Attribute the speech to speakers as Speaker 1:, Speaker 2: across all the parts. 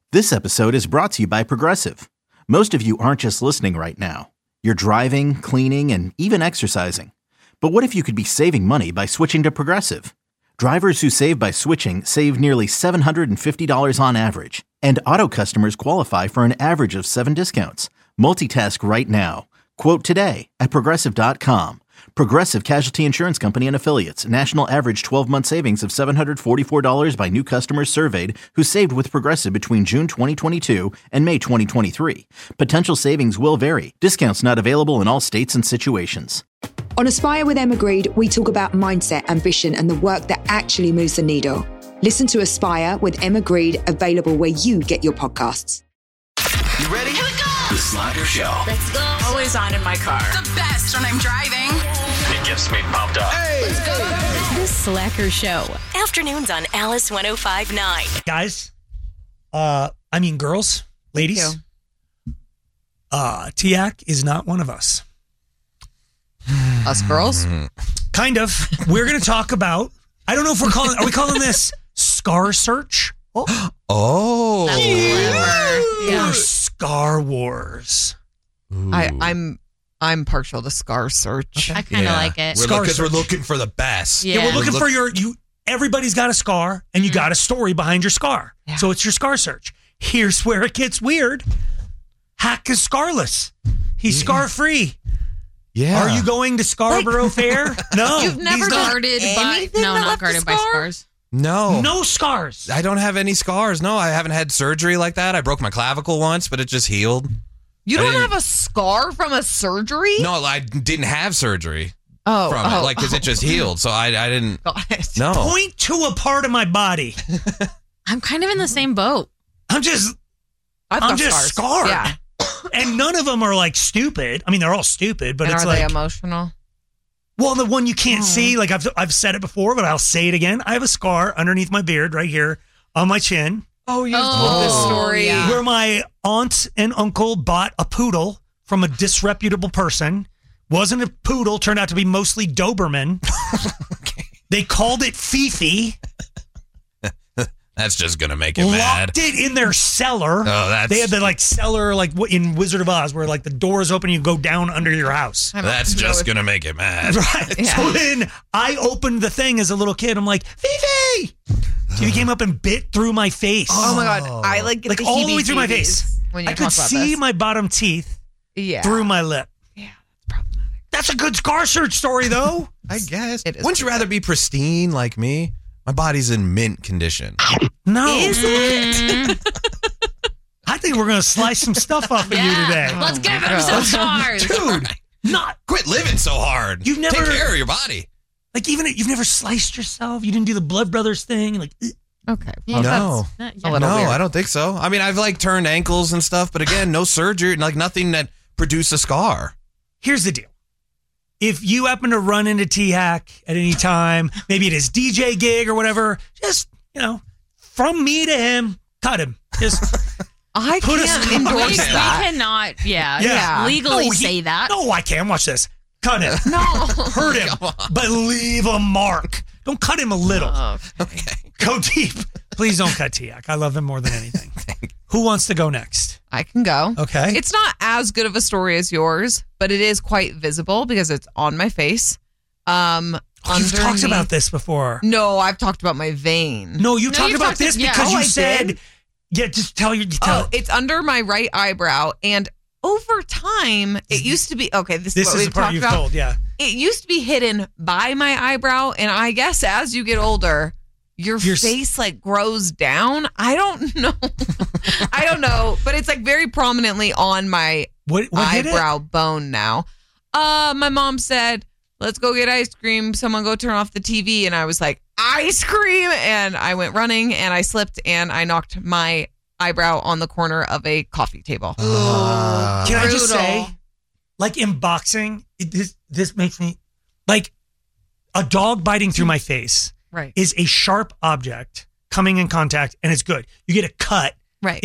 Speaker 1: This episode is brought to you by Progressive. Most of you aren't just listening right now. You're driving, cleaning, and even exercising. But what if you could be saving money by switching to Progressive? Drivers who save by switching save nearly $750 on average. And auto customers qualify for an average of 7 discounts. Multitask right now. Quote today at Progressive.com. Progressive Casualty Insurance Company and Affiliates. National average 12-month savings of $744 by new customers surveyed who saved with Progressive between June 2022 and May 2023. Potential savings will vary. Discounts not available in all states and situations.
Speaker 2: On Aspire with Emma Greed, we talk about mindset, ambition, and the work that actually moves the needle. Listen to Aspire with Emma Greed, available where you get your podcasts.
Speaker 3: You ready?
Speaker 4: Here we go!
Speaker 3: The Slacker Show.
Speaker 4: Let's go!
Speaker 5: Always on in my car.
Speaker 4: The best when I'm driving.
Speaker 3: It gets me pumped up.
Speaker 4: Hey! Let's go!
Speaker 6: The Slacker Show. Afternoons on Alice 105.9.
Speaker 7: Guys, girls, ladies, Tiak is not one of us.
Speaker 5: Us girls?
Speaker 7: Kind of. We're going to talk about, I don't know if are we calling this Scar Search?
Speaker 5: Oh. That's clever.
Speaker 7: Or Scar Wars?
Speaker 5: I'm partial to Scar Search.
Speaker 6: Okay. I kind of like it.
Speaker 8: We're looking for the best.
Speaker 7: Yeah, we're looking for everybody's got a scar and you got a story behind your scar. Yeah. So it's your Scar Search. Here's where it gets weird. Hack is scarless. He's scar-free.
Speaker 8: Yeah.
Speaker 7: Are you going to Scarborough Fair? No.
Speaker 5: You've never guarded by
Speaker 6: not guarded by scars.
Speaker 8: No.
Speaker 7: No scars.
Speaker 8: I don't have any scars. No, I haven't had surgery like that. I broke my clavicle once, but it just healed.
Speaker 5: You don't have a scar from a surgery?
Speaker 8: No, I didn't have surgery from it, because it just healed. So I didn't.
Speaker 5: Got it.
Speaker 8: No.
Speaker 7: Point to a part of my body.
Speaker 6: I'm kind of in the same boat.
Speaker 7: I'm just scarred.
Speaker 5: Yeah.
Speaker 7: And none of them are like stupid. I mean, they're all stupid, but it's
Speaker 5: are
Speaker 7: like.
Speaker 5: Are they emotional?
Speaker 7: Well, the one you can't see, like I've said it before, but I'll say it again. I have a scar underneath my beard right here on my chin.
Speaker 5: Oh, you told this story.
Speaker 6: Yeah.
Speaker 7: Where my aunt and uncle bought a poodle from a disreputable person. Wasn't a poodle, turned out to be mostly Doberman.
Speaker 8: Okay.
Speaker 7: They called it Fifi.
Speaker 8: That's just going to make it mad.
Speaker 7: Locked it in their cellar.
Speaker 8: Oh,
Speaker 7: They had the cellar like in Wizard of Oz where like the doors open and you go down under your house.
Speaker 8: That's just going to make it mad.
Speaker 7: Right. Yeah. So then I opened the thing as a little kid. I'm like, Fifi! She came up and bit through my face.
Speaker 5: Oh my God. I get the
Speaker 7: all the way through my face.
Speaker 5: When you
Speaker 7: I could see my bottom teeth through my lip.
Speaker 5: Yeah, that's problematic.
Speaker 7: That's a good Scar Search story though.
Speaker 8: I guess.
Speaker 5: It is.
Speaker 8: Wouldn't you rather be pristine like me? My body's in mint condition.
Speaker 7: No.
Speaker 5: Is it?
Speaker 7: I think we're going to slice some stuff off of you today.
Speaker 6: Let's give him some scars.
Speaker 7: Dude,
Speaker 8: Quit living so hard.
Speaker 7: You've never
Speaker 8: take care of your body.
Speaker 7: Like you've never sliced yourself? You didn't do the Blood Brothers thing? Like,
Speaker 5: okay.
Speaker 6: Yeah,
Speaker 8: no.
Speaker 6: That's
Speaker 5: a little weird.
Speaker 8: I don't think so. I mean, I've turned ankles and stuff, but again, no surgery, nothing that produced a scar.
Speaker 7: Here's the deal. If you happen to run into T-Hack at any time, maybe at his DJ gig or whatever, just, from me to him, cut him. Just
Speaker 5: I can't endorse that.
Speaker 6: We cannot, legally say that.
Speaker 7: No, I can't. Watch this. Cut him.
Speaker 5: No.
Speaker 7: Hurt him, but leave a mark. Don't cut him a little.
Speaker 8: Okay.
Speaker 7: Go deep. Please don't cut Tiak. I love him more than anything. Who wants to go next?
Speaker 5: I can go.
Speaker 7: Okay.
Speaker 5: It's not as good of a story as yours, but it is quite visible because it's on my face.
Speaker 7: You've talked about this before.
Speaker 5: No, I've talked about my vein.
Speaker 7: No, you talked about this because you said, just tell your.
Speaker 5: It's under my right eyebrow, and over time, it used to be this is what
Speaker 7: is
Speaker 5: we've
Speaker 7: the part
Speaker 5: talked
Speaker 7: you've
Speaker 5: about.
Speaker 7: told, yeah.
Speaker 5: It used to be hidden by my eyebrow, and I guess as you get older, your face grows down. I don't know. I don't know, but it's very prominently on my
Speaker 7: what
Speaker 5: eyebrow bone now. My mom said, "Let's go get ice cream. Someone go turn off the TV." And I was like, "Ice cream!" And I went running and I slipped and I knocked my eyebrow on the corner of a coffee table.
Speaker 7: Can I just say, in boxing, this makes me a dog biting through my face.
Speaker 5: Right.
Speaker 7: Is a sharp object coming in contact, and it's good. You get a cut.
Speaker 5: Right.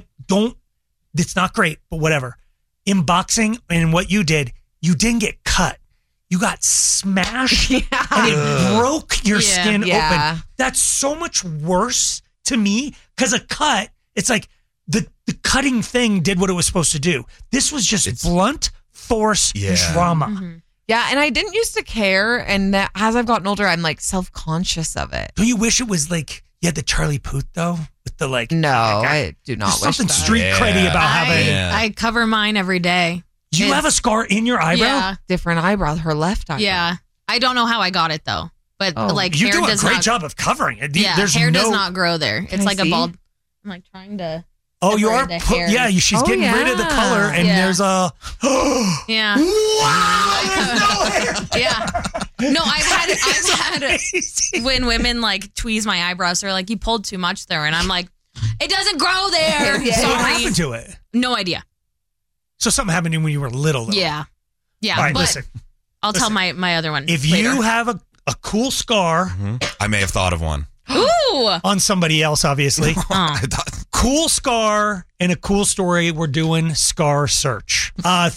Speaker 7: It's not great, but whatever. In boxing and what you didn't get cut. You got smashed and it broke your skin open. That's so much worse to me because a cut, it's the cutting thing did what it was supposed to do. This was just blunt force drama.
Speaker 5: Mm-hmm. Yeah, and I didn't used to care, and that, as I've gotten older, I'm like self-conscious of it.
Speaker 7: Don't you wish it was like you had the Charlie Puth though, with the like?
Speaker 5: No, I do not.
Speaker 7: There's
Speaker 5: wish
Speaker 7: something
Speaker 5: that.
Speaker 7: street creddy about having.
Speaker 9: I cover mine every day.
Speaker 7: You have a scar in your eyebrow.
Speaker 9: Yeah.
Speaker 5: Different eyebrow, her left eyebrow.
Speaker 9: Yeah. I don't know how I got it though, but like
Speaker 7: You
Speaker 9: hair
Speaker 7: do a
Speaker 9: does
Speaker 7: great
Speaker 9: not,
Speaker 7: job of covering it.
Speaker 9: Yeah,
Speaker 7: There's
Speaker 9: hair
Speaker 7: no,
Speaker 9: does not grow there. It's
Speaker 5: I
Speaker 9: like a
Speaker 5: see?
Speaker 9: bald. I'm like trying to.
Speaker 7: Oh, you are.
Speaker 9: separate the hair.
Speaker 7: Yeah, she's getting rid of the color, and there's a.
Speaker 9: Yeah.
Speaker 7: Wow.
Speaker 9: Yeah. No, I've had when women like tweeze my eyebrows, they're like, you pulled too much there, and I'm like, it doesn't grow there.
Speaker 7: What
Speaker 9: Sorry.
Speaker 7: happened to it?
Speaker 9: No idea.
Speaker 7: So something happened to you when you were little, though.
Speaker 9: Yeah. Yeah.
Speaker 7: All right,
Speaker 9: but
Speaker 7: listen.
Speaker 9: I'll tell my other one.
Speaker 7: If
Speaker 9: later.
Speaker 7: you have a cool scar
Speaker 8: I may have thought of one.
Speaker 9: Ooh.
Speaker 7: on somebody else, obviously,
Speaker 8: I thought,
Speaker 7: cool scar and a cool story, we're doing scar search.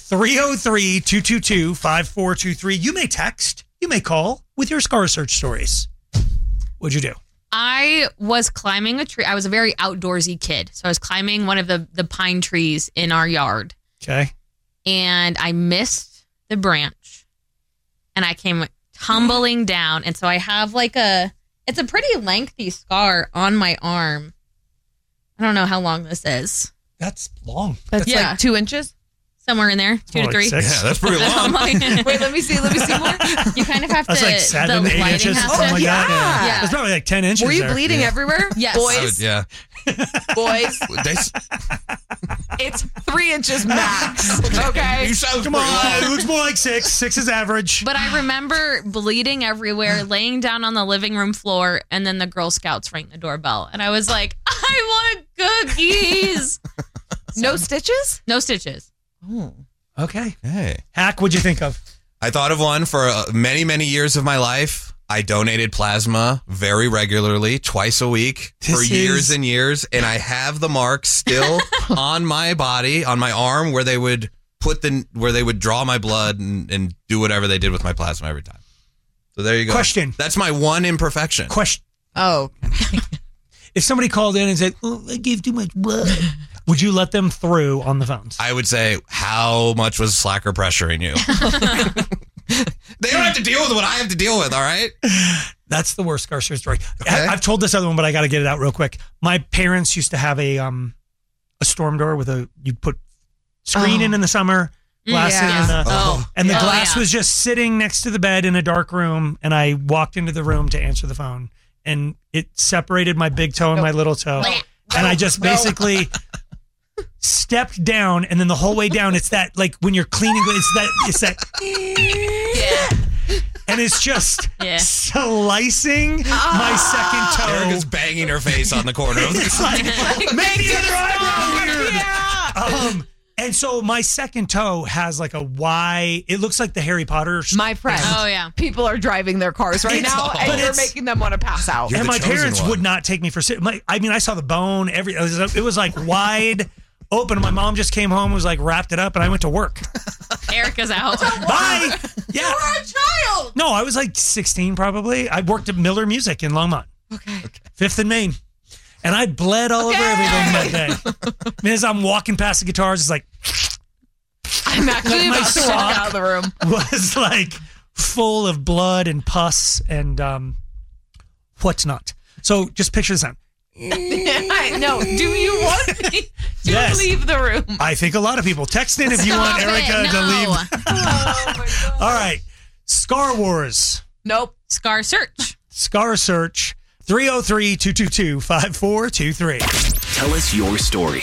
Speaker 7: 303-222-5423. You may text, you may call with your scar search stories. What'd you do?
Speaker 9: I was climbing a tree. I was a very outdoorsy kid. So I was climbing one of the pine trees in our yard.
Speaker 7: Okay.
Speaker 9: And I missed the branch. And I came tumbling down. And so I have like it's a pretty lengthy scar on my arm. I don't know how long this is.
Speaker 7: That's long.
Speaker 5: That's
Speaker 9: Yeah.
Speaker 5: like 2 inches.
Speaker 9: Somewhere in there, 2
Speaker 7: more
Speaker 9: to
Speaker 7: like
Speaker 9: 3.
Speaker 7: 6.
Speaker 8: yeah, that's pretty long.
Speaker 9: I'm like-
Speaker 5: Wait, let me see more.
Speaker 9: You kind of have
Speaker 7: That's
Speaker 9: to.
Speaker 7: like 7,
Speaker 9: the
Speaker 7: 8
Speaker 9: lighting
Speaker 7: inches.
Speaker 9: has
Speaker 7: Oh
Speaker 9: to-
Speaker 7: my God.
Speaker 9: Yeah.
Speaker 7: That's probably like 10 inches.
Speaker 5: Were you
Speaker 7: there.
Speaker 5: bleeding everywhere?
Speaker 9: Yes.
Speaker 5: Boys,
Speaker 8: yeah.
Speaker 5: boys,
Speaker 8: They,
Speaker 5: it's 3 inches max. Okay.
Speaker 8: you sound
Speaker 7: Come on. It looks more like 6. 6 is average.
Speaker 9: But I remember bleeding everywhere, laying down on the living room floor, and then the Girl Scouts rang the doorbell. And I was like, I want cookies.
Speaker 5: No stitches?
Speaker 9: No stitches.
Speaker 7: Okay.
Speaker 8: Hey.
Speaker 7: Hack, what'd you think of?
Speaker 8: I thought of one for many, many years of my life. I donated plasma very regularly, twice a week for
Speaker 7: This
Speaker 8: years
Speaker 7: is-
Speaker 8: and years. And I have the marks still on my body, on my arm, where they would draw my blood and do whatever they did with my plasma every time. So there you go.
Speaker 7: Question.
Speaker 8: That's my one imperfection.
Speaker 7: Question.
Speaker 5: Oh.
Speaker 7: If somebody called in and said, "Oh, I gave too much blood," would you let them through on the phones?
Speaker 8: I would say, how much was Slacker pressuring you? They don't have to deal with what I have to deal with, all right?
Speaker 7: That's the worst scar story.
Speaker 8: Okay.
Speaker 7: I've told this other one, but I got to get it out real quick. My parents used to have a storm door with you'd put screen in the summer, glass in the, and the glass was just sitting next to the bed in a dark room. And I walked into the room to answer the phone, and it separated my big toe and my little toe. And I just basically stepped down, and then the whole way down, it's that, like when you're cleaning, it's that, and it's just slicing my second toe.
Speaker 8: Erica's banging her face on the corner of the
Speaker 7: It's like, make the other eyebrow weird. And so my second toe has like a Y. It looks like the Harry Potter.
Speaker 5: My friend.
Speaker 9: Oh, yeah.
Speaker 5: People are driving their cars right
Speaker 7: It's-
Speaker 5: now,
Speaker 7: but
Speaker 5: and you're
Speaker 7: it's-
Speaker 5: making them want to pass out.
Speaker 8: You're
Speaker 7: and
Speaker 8: the
Speaker 7: my
Speaker 8: chosen
Speaker 7: parents
Speaker 8: one.
Speaker 7: would not take me for serious. I mean, I saw the bone. It was like wide open. My mom just came home, was like wrapped it up, and I went to work.
Speaker 9: Erica's out.
Speaker 7: Bye. Yeah.
Speaker 5: You were a child.
Speaker 7: No, I was like 16 probably. I worked at Miller Music in Longmont.
Speaker 5: Okay.
Speaker 7: 5th and Main. And I bled all over everything that day. And as I'm walking past the guitars, it's like
Speaker 5: I'm actually
Speaker 7: my
Speaker 5: about to walk
Speaker 7: sock
Speaker 5: out of the room.
Speaker 7: was like full of blood and pus and what's not. So just picture this out.
Speaker 5: No, do you want me to
Speaker 7: Yes.
Speaker 5: leave the room?
Speaker 7: I think a lot of people text in if you want
Speaker 9: Stop it.
Speaker 7: Erica to
Speaker 9: No.
Speaker 7: leave.
Speaker 5: Oh my God.
Speaker 7: All right. Scar Wars.
Speaker 5: Nope.
Speaker 9: Scar search.
Speaker 7: Scar Search. 303-222-5423.
Speaker 3: Tell us your story.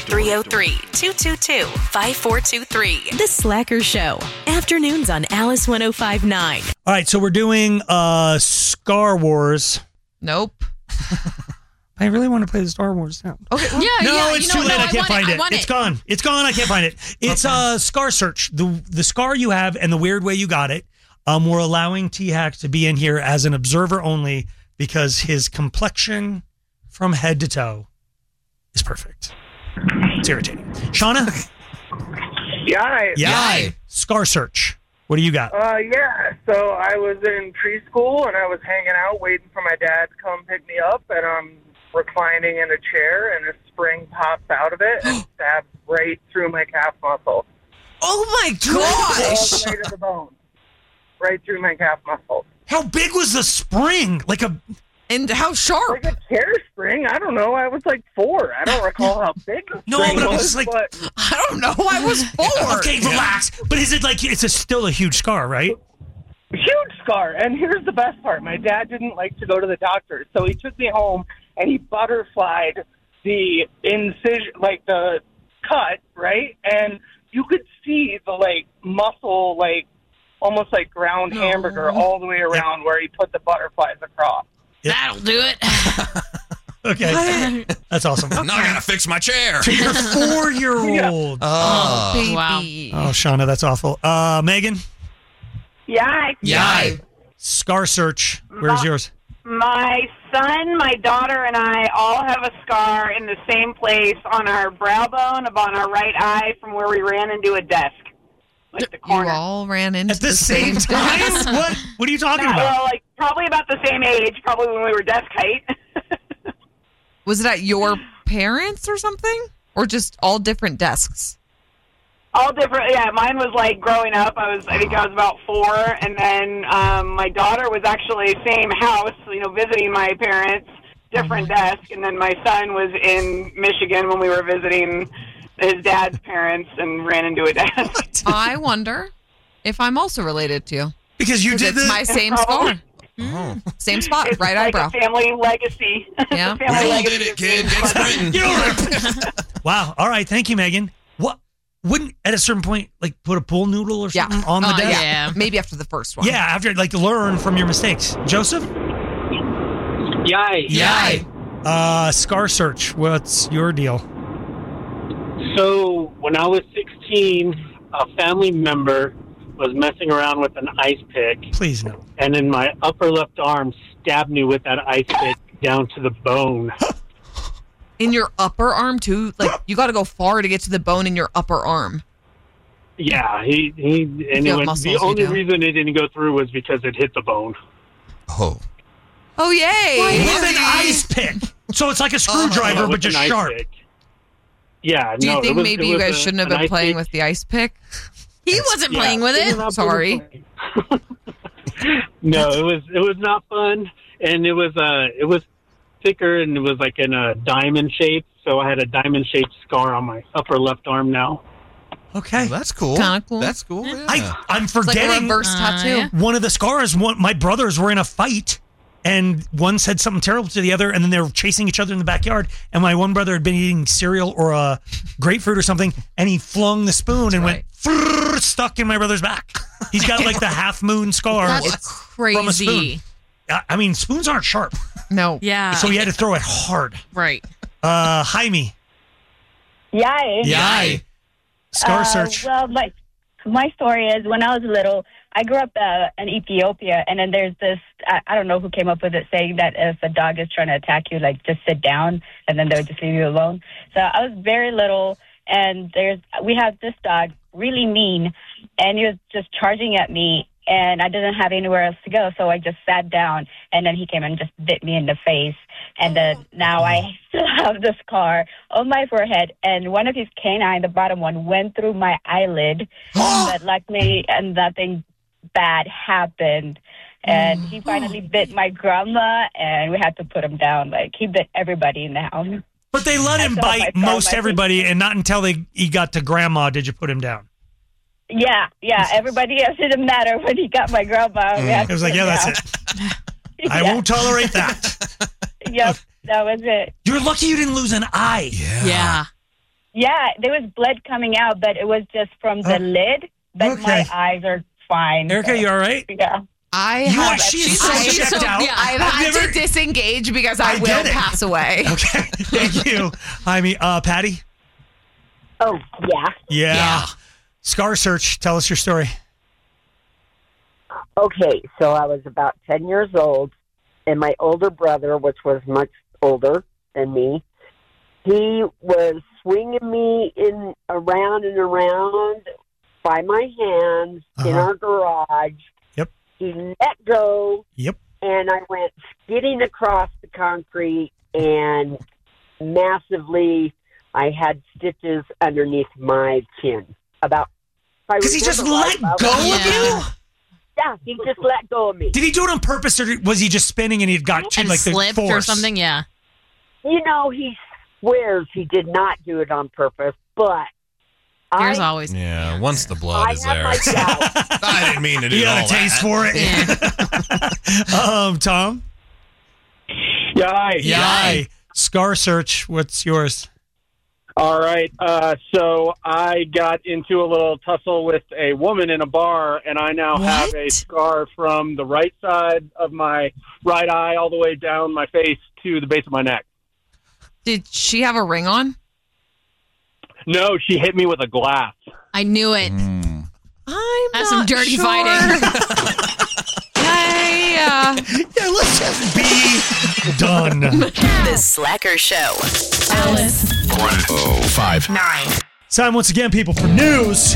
Speaker 6: 303-222-5423. The Slacker Show. Afternoons on Alice 105.9.
Speaker 7: All right. So we're doing Scar Wars.
Speaker 5: Nope.
Speaker 7: I really want to play the Star Wars sound.
Speaker 5: Okay.
Speaker 9: Yeah,
Speaker 7: No,
Speaker 9: yeah.
Speaker 7: it's too late. I can't find it. It's
Speaker 9: gone.
Speaker 7: gone. It's gone. I can't find it. It's Scar Search. The scar you have and the weird way you got it. We're allowing T-Hack to be in here as an observer only because his complexion from head to toe is perfect. It's irritating. Shauna?
Speaker 10: Yeah.
Speaker 7: Yeah. Scar Search. What do you got?
Speaker 10: Yeah. So I was in preschool and I was hanging out waiting for my dad to come pick me up, and I'm reclining in a chair, and a spring pops out of it and stabs right through my calf muscle.
Speaker 5: Oh my
Speaker 10: All
Speaker 5: gosh!
Speaker 10: the way to the bone. Right through my calf muscle.
Speaker 7: How big was the spring?
Speaker 5: And how sharp?
Speaker 10: Like a chair spring. I don't know. I was like 4. I don't recall how big the spring
Speaker 7: but
Speaker 10: was.
Speaker 7: it's like
Speaker 5: I don't know. I was 4.
Speaker 7: Okay, relax. But is it like still a huge scar, right?
Speaker 10: Huge scar. And here's the best part. My dad didn't like to go to the doctor, so he took me home and he butterflied the incision, like the cut, right? And you could see the muscle, almost like ground hamburger all the way around where he put the butterflies across.
Speaker 9: Yep. That'll do it.
Speaker 7: Okay. That's awesome.
Speaker 8: Now I gotta fix my chair.
Speaker 7: To your 4-year-old.
Speaker 8: Oh,
Speaker 5: baby.
Speaker 9: Wow.
Speaker 7: Oh, Shauna, that's awful. Megan?
Speaker 10: Yeah.
Speaker 7: Scar search. Where's yours?
Speaker 11: My son, my daughter, and I all have a scar in the same place on our brow bone, on our right eye, from where we ran into a desk. Like the corner.
Speaker 5: You all ran into
Speaker 7: At the same time? What are you talking about?
Speaker 11: Well, probably about the same age, probably when we were desk height.
Speaker 5: Was it at your parents or something? Or just all different desks?
Speaker 11: All different. Yeah, mine was growing up. I think I was about 4, and then my daughter was actually same house, visiting my parents, different desk, and then my son was in Michigan when we were visiting his dad's parents and ran into a desk.
Speaker 5: I wonder if I'm also related to you.
Speaker 7: Because you did
Speaker 5: it's my same scar. Same spot,
Speaker 11: It's
Speaker 5: right
Speaker 11: like
Speaker 5: eyebrow.
Speaker 11: a family legacy.
Speaker 5: Yeah.
Speaker 8: we all did it, kid. Get sprinting.
Speaker 7: Wow. All right. Thank you, Megan. What? Wouldn't at a certain point put a pool noodle or something on the desk?
Speaker 9: Yeah.
Speaker 5: Maybe after the first one.
Speaker 7: Yeah, after learn from your mistakes. Joseph?
Speaker 12: Yay.
Speaker 7: Scar search. What's your deal?
Speaker 12: So when I was 16, a family member was messing around with an ice pick.
Speaker 7: Please no.
Speaker 12: And in my upper left arm stabbed me with that ice pick down to the bone.
Speaker 5: In your upper arm too? You got to go far to get to the bone in your upper arm.
Speaker 12: Yeah, the only reason it didn't go through was because it hit the bone.
Speaker 8: Oh.
Speaker 5: Oh, yay.
Speaker 7: With an ice pick. So it's like a screwdriver, but just sharp.
Speaker 12: Pick. Yeah,
Speaker 5: Do you think maybe you guys shouldn't have been playing with the ice pick?
Speaker 9: He wasn't playing with it.
Speaker 5: Sorry.
Speaker 12: No, it was not fun, and it was thicker, and it was in a diamond shape. So I had a diamond shaped scar on my upper left arm now.
Speaker 7: Okay,
Speaker 8: that's cool.
Speaker 5: Kind of cool.
Speaker 8: That's cool. Yeah.
Speaker 7: I'm forgetting
Speaker 5: It's like a reverse tattoo.
Speaker 7: One of the scars. My brothers were in a fight. And one said something terrible to the other, and then they were chasing each other in the backyard. And my one brother had been eating cereal or a grapefruit or something, and he flung the spoon and went stuck in my brother's back. He's got the half moon scar.
Speaker 9: That's
Speaker 7: from a spoon.
Speaker 9: crazy.
Speaker 7: I mean, spoons aren't sharp,
Speaker 5: No.
Speaker 9: Yeah.
Speaker 7: so he had to throw it hard.
Speaker 9: Right.
Speaker 7: Jaime.
Speaker 13: Yay.
Speaker 7: Scar search.
Speaker 13: Well, my story is when I was little, I grew up in Ethiopia, and then there's this, I don't know who came up with it, saying that if a dog is trying to attack you, just sit down, and then they would just leave you alone. So I was very little, and we have this dog, really mean, and he was just charging at me, and I didn't have anywhere else to go, so I just sat down, and then he came and just bit me in the face, and then now I still have the scar on my forehead, and one of his canine, the bottom one, went through my eyelid, but luckily, and nothing bad happened. And he finally bit my grandma, and we had to put him down. He bit everybody in the house.
Speaker 7: But they let him bite most everybody, and not until he got to grandma did you put him down.
Speaker 13: Yeah. Everybody else didn't matter when he got my grandma.
Speaker 7: It was that's it. I won't tolerate that.
Speaker 13: Yep, that was it.
Speaker 7: You're lucky you didn't lose an eye.
Speaker 9: Yeah.
Speaker 13: Yeah, there was blood coming out, but it was just from the lid. But my eyes are fine.
Speaker 7: Erica, you all right?
Speaker 13: Yeah.
Speaker 7: She's so checked out.
Speaker 5: Yeah, I've had to disengage because I will pass away.
Speaker 7: Okay, thank you. Jaime. Patty?
Speaker 13: Oh, yeah.
Speaker 7: Yeah. Scar search. Tell us your story.
Speaker 14: Okay, so I was about 10 years old, and my older brother, which was much older than me, he was swinging me around and around by my hands in our garage.
Speaker 7: Yep.
Speaker 14: He let go.
Speaker 7: Yep.
Speaker 14: And I went skidding across the concrete and massively. I had stitches underneath my chin.
Speaker 7: Because he just let go of you?
Speaker 14: Yeah, he just let go of me.
Speaker 7: Did he do it on purpose, or was he just spinning and he got
Speaker 9: And
Speaker 7: like
Speaker 9: slipped
Speaker 7: the force
Speaker 9: or something? Yeah.
Speaker 14: You know, he swears he did not do it on purpose, but
Speaker 9: There's always.
Speaker 8: Yeah, once the blood is there.
Speaker 14: my doubts.
Speaker 8: I didn't mean to do
Speaker 7: You got
Speaker 8: all
Speaker 7: a taste
Speaker 8: that.
Speaker 7: for it? Tom?
Speaker 10: Yeah.
Speaker 7: Scar search, what's yours?
Speaker 10: All right. So I got into a little tussle with a woman in a bar, and I now have a scar from the right side of my right eye all the way down my face to the base of my neck.
Speaker 5: Did she have a ring on?
Speaker 10: No, she hit me with a glass.
Speaker 9: I knew it. That's some dirty fighting.
Speaker 5: Yeah,
Speaker 7: let's just be done.
Speaker 6: The Slacker Show. Alice.
Speaker 3: 105.9.
Speaker 7: Time once again, people, for news.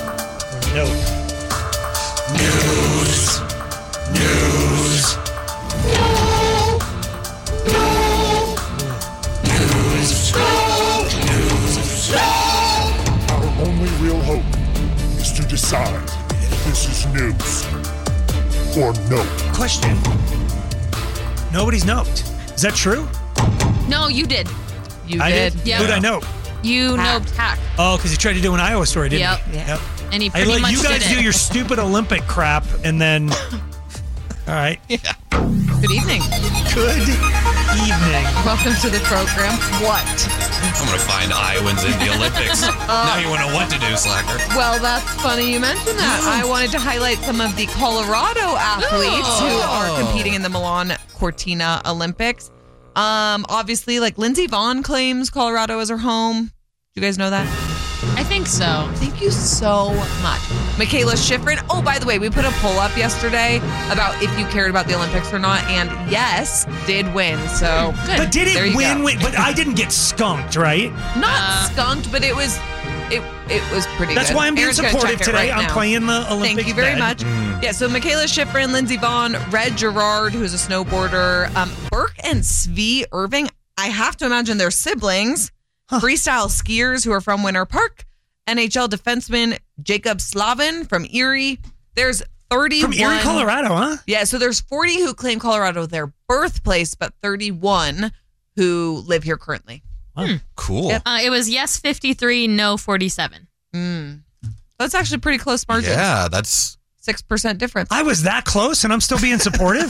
Speaker 15: Our only real hope is to decide if this is news or no.
Speaker 7: Question. Nobody's noped. Is that true?
Speaker 9: No, you did.
Speaker 7: I did?
Speaker 9: Yep.
Speaker 7: Who'd I nope?
Speaker 9: You noped Hack.
Speaker 7: Oh, because he tried to do an Iowa story, didn't
Speaker 9: Yep.
Speaker 7: he?
Speaker 9: Yeah. And he
Speaker 7: I
Speaker 9: pretty
Speaker 7: let
Speaker 9: much
Speaker 7: you guys
Speaker 9: did
Speaker 7: do
Speaker 9: it.
Speaker 7: your stupid Olympic crap, and then... All right.
Speaker 5: Good evening.
Speaker 7: Good evening.
Speaker 5: Welcome to the program. What?
Speaker 8: I'm going to find Iowans in the Olympics. Now you want to know what to do, Slacker.
Speaker 5: Well, that's funny you mentioned that. I wanted to highlight some of the Colorado athletes who are competing in the Milan Cortina Olympics. Obviously, like Lindsey Vonn claims Colorado as her home. Do you guys know that?
Speaker 9: I think so.
Speaker 5: Thank you so much. Michaela Schifrin. Oh, by the way, we put a poll up yesterday about if you cared about the Olympics or not, and yes, did win. So good.
Speaker 7: But did
Speaker 5: There
Speaker 7: it
Speaker 5: you
Speaker 7: win?
Speaker 5: go.
Speaker 7: But I didn't get skunked, right?
Speaker 5: Not skunked, but it was pretty
Speaker 7: That's
Speaker 5: good.
Speaker 7: why I'm being
Speaker 5: Aaron's gonna
Speaker 7: supportive
Speaker 5: check it
Speaker 7: today.
Speaker 5: right
Speaker 7: I'm
Speaker 5: now.
Speaker 7: playing the Olympics.
Speaker 5: Thank you very
Speaker 7: dead.
Speaker 5: much. Yeah, so Michaela Schifrin, Lindsey Vonn, Red Gerard, who's a snowboarder, Burke and Svi Irving. I have to imagine they're siblings. Freestyle skiers who are from Winter Park. NHL defenseman Jacob Slavin from Erie. There's 31.
Speaker 7: From Erie, Colorado, huh?
Speaker 5: Yeah, so there's 40 who claim Colorado their birthplace, but 31 who live here currently.
Speaker 8: Cool.
Speaker 5: Yep.
Speaker 9: It was yes 53, no 47.
Speaker 5: That's actually pretty close margin.
Speaker 8: Yeah, that's
Speaker 5: 6% difference.
Speaker 7: I was that close, and I'm still being supportive.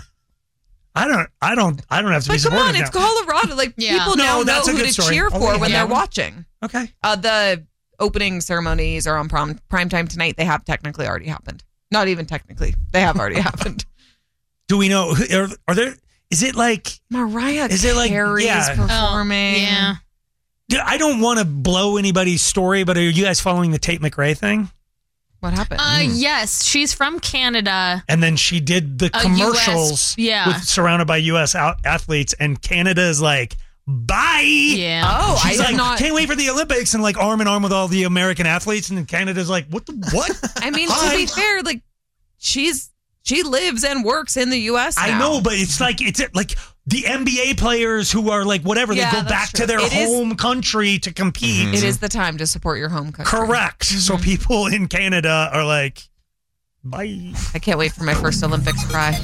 Speaker 7: I don't have to be
Speaker 5: But come
Speaker 7: supportive
Speaker 5: on, it's
Speaker 7: now.
Speaker 5: Colorado. Like people now know
Speaker 7: that's a
Speaker 5: who
Speaker 7: good
Speaker 5: to
Speaker 7: story.
Speaker 5: cheer
Speaker 7: I'll
Speaker 5: for
Speaker 7: leave
Speaker 5: when
Speaker 7: that
Speaker 5: they're
Speaker 7: one.
Speaker 5: watching.
Speaker 7: Okay.
Speaker 5: The opening ceremonies are on prime time tonight. They have technically already happened. Not even technically. They have already happened.
Speaker 7: Do we know? Are there? Is it like
Speaker 5: Mariah
Speaker 7: Is it like
Speaker 5: Carey is performing?
Speaker 9: Yeah.
Speaker 7: I don't want to blow anybody's story, but are you guys following the Tate McRae thing?
Speaker 5: What happened?
Speaker 9: Yes, she's from Canada.
Speaker 7: And then she did the commercials surrounded by U.S. athletes, and Canada is like, bye.
Speaker 9: Yeah.
Speaker 5: Oh,
Speaker 7: She's
Speaker 5: I
Speaker 7: like,
Speaker 5: did not.
Speaker 7: can't wait for the Olympics, and like arm in arm with all the American athletes, and then Canada's like, what?
Speaker 5: I mean, to be fair, like she lives and works in the U.S.
Speaker 7: I
Speaker 5: now.
Speaker 7: know, but it's like the NBA players who are like whatever,
Speaker 5: Yeah,
Speaker 7: they go
Speaker 5: that's
Speaker 7: back
Speaker 5: true.
Speaker 7: to their
Speaker 5: It is-
Speaker 7: home country to compete.
Speaker 5: It is the time to support your home country.
Speaker 7: Correct. So people in Canada are like, bye.
Speaker 5: I can't wait for my first Olympics cry.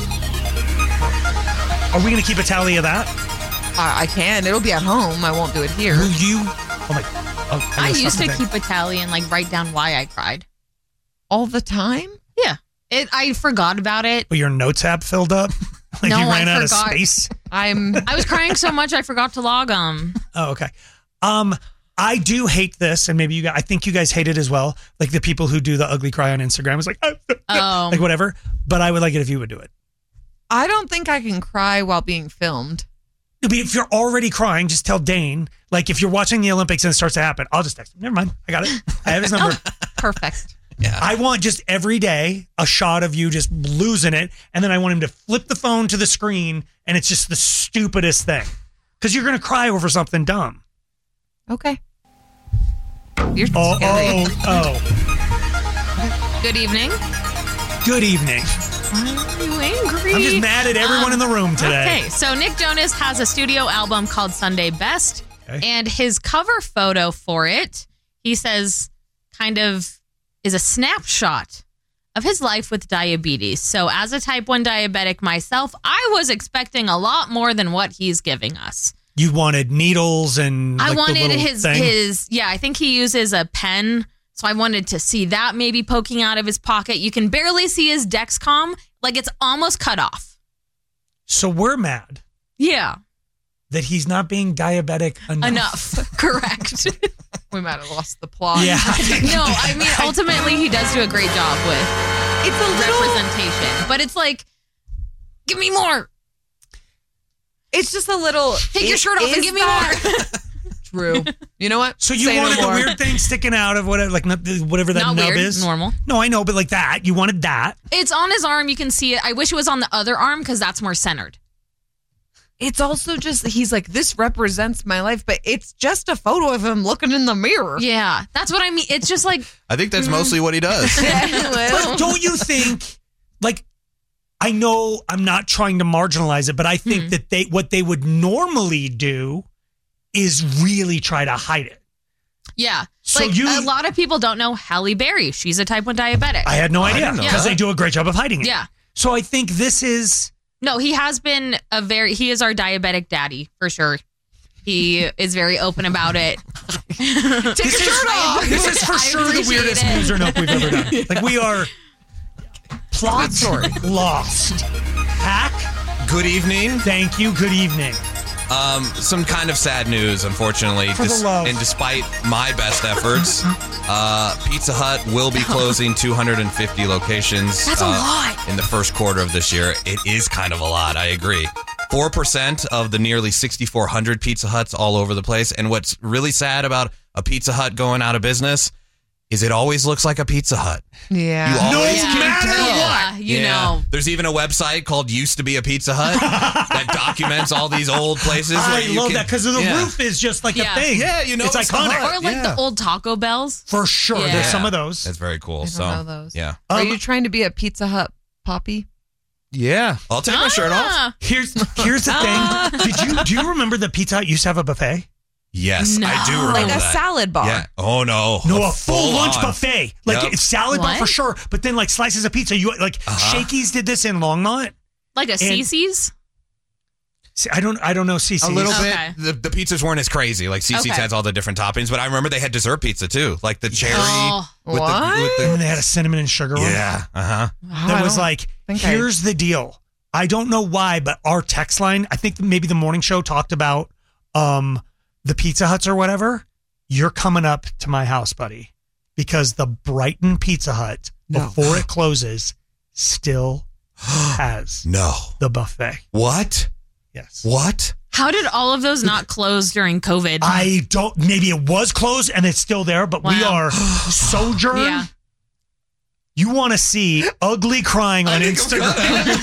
Speaker 7: Are we going to keep a tally of that?
Speaker 5: I can. It'll be at home. I won't do it here.
Speaker 7: Will you? Oh my. Oh,
Speaker 9: I
Speaker 7: know
Speaker 9: used to
Speaker 7: something.
Speaker 9: keep a tally and like write down why I cried.
Speaker 5: All the time?
Speaker 9: Yeah. I forgot about it.
Speaker 7: Well, your notes app filled up? Like
Speaker 9: No,
Speaker 7: you ran
Speaker 9: I
Speaker 7: out of
Speaker 9: forgot.
Speaker 7: space?
Speaker 9: I was crying so much I forgot to log them.
Speaker 7: Oh, okay. I do hate this, and maybe you guys, I think you guys hate it as well. Like the people who do the ugly cry on Instagram. It's like, like whatever. But I would like it if you would do it.
Speaker 5: I don't think I can cry while being filmed.
Speaker 7: I mean, if you're already crying, just tell Dane. Like if you're watching the Olympics and it starts to happen, I'll just text him. Never mind. I got it. I have his number.
Speaker 5: Perfect.
Speaker 8: Yeah.
Speaker 7: I want just every day a shot of you just losing it, and then I want him to flip the phone to the screen, and it's just the stupidest thing. Because you're going to cry over something dumb.
Speaker 5: Okay. You're
Speaker 7: Oh.
Speaker 9: Good evening.
Speaker 7: Good evening.
Speaker 9: Why are you angry?
Speaker 7: I'm just mad at everyone in the room today.
Speaker 9: Okay, so Nick Jonas has a studio album called Sunday Best, and his cover photo for it, he says, kind of is a snapshot of his life with diabetes. So as a type 1 diabetic myself, I was expecting a lot more than what he's giving us.
Speaker 7: You wanted needles and
Speaker 9: I
Speaker 7: like,
Speaker 9: wanted
Speaker 7: the little
Speaker 9: his
Speaker 7: thing?
Speaker 9: yeah, I think he uses a pen. So I wanted to see that maybe poking out of his pocket. You can barely see his Dexcom. Like it's almost cut off.
Speaker 7: So we're mad.
Speaker 9: Yeah.
Speaker 7: That he's not being diabetic enough.
Speaker 5: Correct. We might have lost the plot.
Speaker 7: Yeah.
Speaker 9: No, I mean, ultimately, he does do a great job with representation. But it's like, give me more.
Speaker 5: It's just a little.
Speaker 9: Take your shirt off and give me more.
Speaker 5: True. You know what?
Speaker 7: So you
Speaker 5: Say no
Speaker 7: wanted the
Speaker 5: more.
Speaker 7: weird thing sticking out of whatever, like whatever that
Speaker 9: Not
Speaker 7: nub
Speaker 9: weird,
Speaker 7: is?
Speaker 9: normal.
Speaker 7: No, I know, but like that. You wanted that.
Speaker 9: It's on his arm. You can see it. I wish it was on the other arm because that's more centered.
Speaker 5: It's also just, he's like, this represents my life, but it's just a photo of him looking in the mirror.
Speaker 9: Yeah, that's what I mean. It's just like.
Speaker 8: I think that's mostly what he does.
Speaker 7: But don't you think, like, I know I'm not trying to marginalize it, but I think that what they would normally do is really try to hide it.
Speaker 9: Yeah.
Speaker 7: So
Speaker 9: like a lot of people don't know Halle Berry. She's a type 1 diabetic.
Speaker 7: I had no idea
Speaker 9: Yeah.
Speaker 7: because they do a great job of hiding it.
Speaker 9: Yeah.
Speaker 7: So I think this is.
Speaker 9: No, he has been he is our diabetic daddy for sure. He is very open about it. Take your shirt off.
Speaker 7: This is for sure the weirdest news or nope we've ever done. Like we are plot lost. Hack.
Speaker 8: Good evening.
Speaker 7: Thank you. Good evening.
Speaker 8: Some kind of sad news, unfortunately.
Speaker 7: For the love.
Speaker 8: And despite my best efforts, Pizza Hut will be closing 250 locations.
Speaker 9: That's a lot.
Speaker 8: In the first quarter of this year. It is kind of a lot. I agree. 4% of the nearly 6,400 Pizza Huts all over the place. And what's really sad about a Pizza Hut going out of business is it always looks like a Pizza Hut.
Speaker 5: Yeah.
Speaker 8: You always can tell.
Speaker 9: Yeah, you know.
Speaker 8: There's even a website called Used to Be a Pizza Hut that documents all these old places. Where
Speaker 7: I
Speaker 8: you
Speaker 7: love
Speaker 8: can,
Speaker 7: that because the roof is just like a thing.
Speaker 8: Yeah, you know,
Speaker 7: it's
Speaker 8: it's the
Speaker 7: iconic.
Speaker 8: Hut.
Speaker 9: Or like the old Taco Bells.
Speaker 7: For sure.
Speaker 9: Yeah.
Speaker 7: There's some of those.
Speaker 8: That's very cool.
Speaker 5: I
Speaker 8: So,
Speaker 5: don't know those.
Speaker 8: yeah.
Speaker 5: Are you trying to be a Pizza Hut poppy?
Speaker 8: Yeah. I'll take my shirt off.
Speaker 7: Here's the thing. Do you remember that Pizza Hut used to have a buffet?
Speaker 8: Yes,
Speaker 9: No.
Speaker 8: I do remember
Speaker 5: Like a
Speaker 8: that.
Speaker 5: salad bar.
Speaker 8: Yeah. Oh, no.
Speaker 7: No, a full lunch
Speaker 8: on.
Speaker 7: buffet. Like
Speaker 8: Yep.
Speaker 7: it's salad bar
Speaker 9: What?
Speaker 7: for sure, but then like slices of pizza. You like Shakey's did this in Longmont.
Speaker 9: Like a CC's?
Speaker 7: See, I don't know CC's.
Speaker 8: A little
Speaker 9: Okay.
Speaker 8: bit. The pizzas weren't as crazy. Like CC's
Speaker 9: Okay.
Speaker 8: has all the different toppings, but I remember they had dessert pizza too, like the cherry.
Speaker 9: Oh.
Speaker 8: with
Speaker 5: What?
Speaker 8: The, with
Speaker 7: And
Speaker 8: the,
Speaker 7: they had a cinnamon and sugar one.
Speaker 8: yeah. Uh-huh.
Speaker 7: That was like, here's the deal. I don't know why, but our text line, I think maybe the morning show talked about the Pizza Huts or whatever. You're coming up to my house, buddy, because the Brighton Pizza Hut, before it closes, still has the buffet.
Speaker 8: What?
Speaker 7: Yes.
Speaker 8: What?
Speaker 9: How did all of those not close during COVID?
Speaker 7: I don't, maybe it was closed and it's still there, but we
Speaker 9: Wow.
Speaker 7: are Sojourn.
Speaker 9: Yeah.
Speaker 7: You want to see ugly crying on Instagram.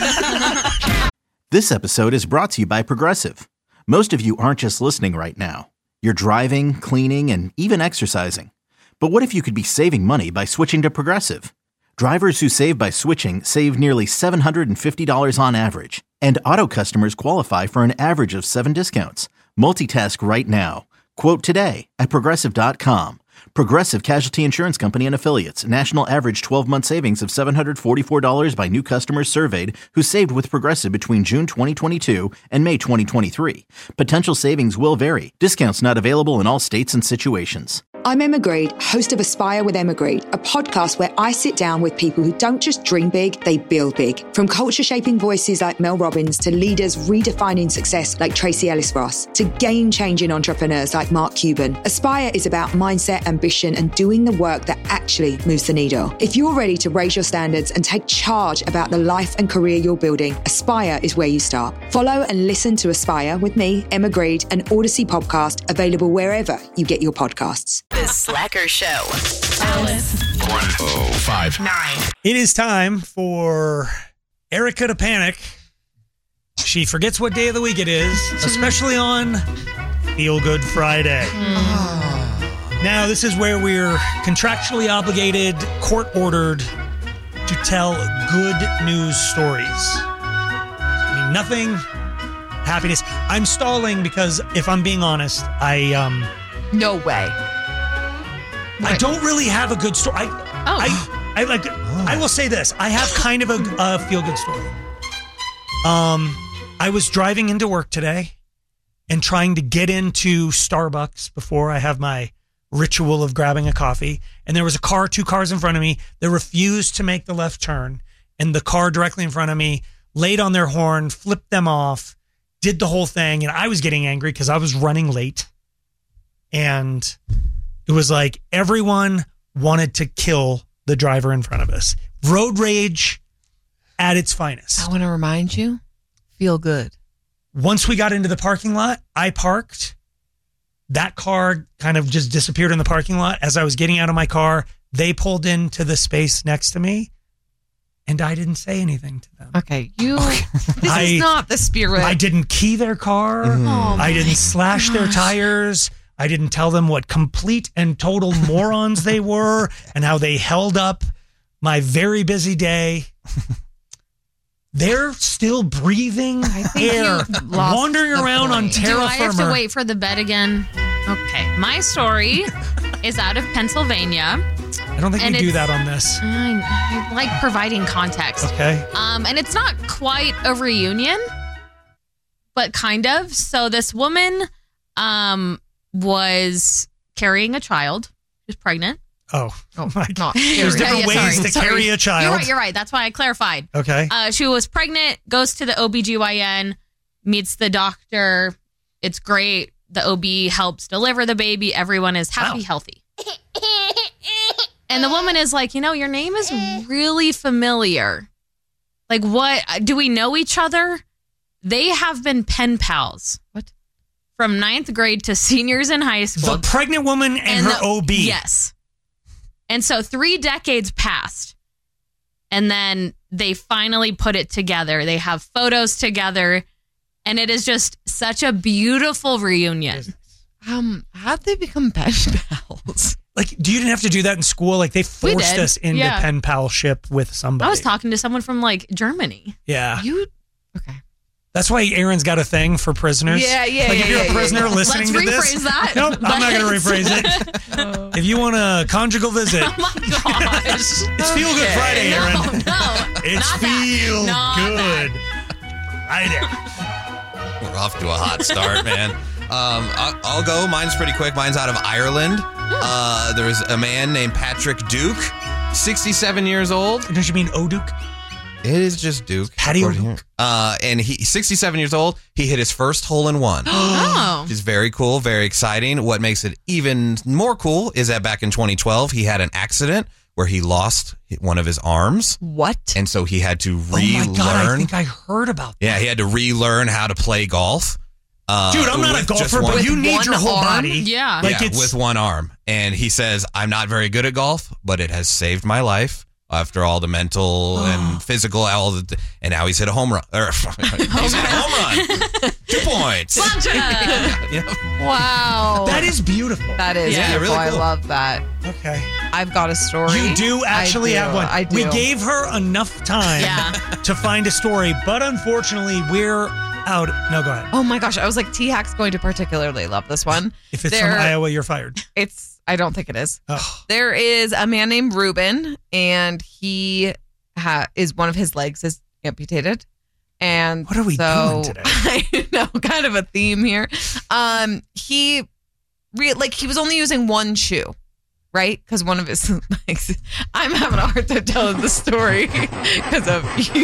Speaker 1: This episode is brought to you by Progressive. Most of you aren't just listening right now. You're driving, cleaning, and even exercising. But what if you could be saving money by switching to Progressive? Drivers who save by switching save nearly $750 on average. And auto customers qualify for an average of 7 discounts. Multitask right now. Quote today at Progressive.com. Progressive Casualty Insurance Company and Affiliates. National average 12-month savings of $744 by new customers surveyed who saved with Progressive between June 2022 and May 2023. Potential savings will vary. Discounts not available in all states and situations.
Speaker 2: I'm Emma Grede, host of Aspire with Emma Grede, a podcast where I sit down with people who don't just dream big, they build big. From culture-shaping voices like Mel Robbins to leaders redefining success like Tracy Ellis Ross to game-changing entrepreneurs like Mark Cuban. Aspire is about mindset, ambition, and doing the work that actually moves the needle. If you're ready to raise your standards and take charge about the life and career you're building, Aspire is where you start. Follow and listen to Aspire with me, Emma Grede, an Odyssey podcast available wherever you get your podcasts.
Speaker 6: The Slacker Show. Alice.
Speaker 3: 105.9.
Speaker 7: It is time for Erica to panic. She forgets what day of the week it is, especially on Feel Good Friday. Now, this is where we're contractually obligated, court-ordered to tell good news stories. I mean, nothing, happiness. I'm stalling because if I'm being honest,
Speaker 5: No way.
Speaker 7: I don't really have a good story. I will say this. I have kind of a feel-good story. I was driving into work today and trying to get into Starbucks before I have my ritual of grabbing a coffee. And there was two cars in front of me that refused to make the left turn. And the car directly in front of me laid on their horn, flipped them off, did the whole thing. And I was getting angry because I was running late. And it was like everyone wanted to kill the driver in front of us. Road rage at its finest.
Speaker 5: I want to remind you, feel good.
Speaker 7: Once we got into the parking lot, I parked. That car kind of just disappeared in the parking lot. As I was getting out of my car, they pulled into the space next to me, and I didn't say anything to them.
Speaker 5: Okay, this is not the spirit.
Speaker 7: I didn't key their car. I didn't slash their tires. I didn't tell them what complete and total morons they were and how they held up my very busy day. They're still breathing air, wandering around on terra
Speaker 9: Do I have to
Speaker 7: firma.
Speaker 9: wait for the bed again? Okay. My story is out of Pennsylvania.
Speaker 7: I don't think we do that on this.
Speaker 9: I like providing context.
Speaker 7: Okay.
Speaker 9: And it's not quite a reunion, but kind of. So this woman was carrying a child. She was pregnant.
Speaker 7: Oh my God.
Speaker 5: Not
Speaker 7: There's different ways to carry a child.
Speaker 9: You're right. That's why I clarified.
Speaker 7: Okay.
Speaker 9: She was pregnant, goes to the OBGYN, meets the doctor. It's great. The OB helps deliver the baby. Everyone is happy, healthy. And the woman is like, your name is really familiar. Like, what? Do we know each other? They have been pen pals.
Speaker 5: What?
Speaker 9: From 9th grade to seniors in high school.
Speaker 7: The pregnant woman and her OB.
Speaker 9: Yes. And so 3 decades passed. And then they finally put it together. They have photos together. And it is just such a beautiful reunion.
Speaker 5: How'd they become pen pals?
Speaker 7: Like, you didn't have to do that in school? Like, they forced us into pen palship with somebody.
Speaker 9: I was talking to someone from, Germany.
Speaker 7: Yeah.
Speaker 5: Okay.
Speaker 7: That's why Aaron's got a thing for prisoners.
Speaker 5: Yeah.
Speaker 7: Like, if you're a prisoner listening to this.
Speaker 9: Let's rephrase that.
Speaker 7: Nope, I'm not going to rephrase it. If you want a conjugal visit.
Speaker 9: Oh, my gosh.
Speaker 7: It's Feel Good Friday, Aaron.
Speaker 9: No.
Speaker 7: It's Feel Good Friday.
Speaker 8: We're off to a hot start, man. I'll go. Mine's pretty quick. Mine's out of Ireland. There's a man named Patrick Duke, 67 years old.
Speaker 7: Don't you mean O'Duke?
Speaker 8: It is just Duke.
Speaker 7: Patty O'Duke.
Speaker 8: And he's 67 years old. He hit his first hole in one.
Speaker 9: Oh.
Speaker 8: Which is very cool, very exciting. What makes it even more cool is that back in 2012, he had an accident where he lost one of his arms.
Speaker 5: What?
Speaker 8: And so he had to relearn.
Speaker 7: Oh my God, I think I heard about that.
Speaker 8: Yeah, he had to relearn how to play golf.
Speaker 7: Dude, I'm not a golfer, but you need your whole body.
Speaker 9: Yeah.
Speaker 8: With one arm. And he says, I'm not very good at golf, but it has saved my life after all the mental and physical, and now he's hit a home run. He's hit a home run. 2 points.
Speaker 5: Wow.
Speaker 7: That is beautiful.
Speaker 5: That is beautiful.
Speaker 8: Really cool.
Speaker 5: I love that.
Speaker 7: Okay.
Speaker 5: I've got a story.
Speaker 7: You do actually have one.
Speaker 5: I do.
Speaker 7: We gave her enough time to find a story, but unfortunately, we're out. No, go ahead.
Speaker 5: Oh my gosh. I was like, T-Hacks going to particularly love this one.
Speaker 7: If it's from Iowa, you're fired.
Speaker 5: I don't think it is.
Speaker 7: Oh.
Speaker 5: There is a man named Ruben, and he is one of his legs is amputated. And
Speaker 7: what are we doing today?
Speaker 5: I know, kind of a theme here. He was only using one shoe, right? Because one of his legs. I'm having a hard time telling the story because of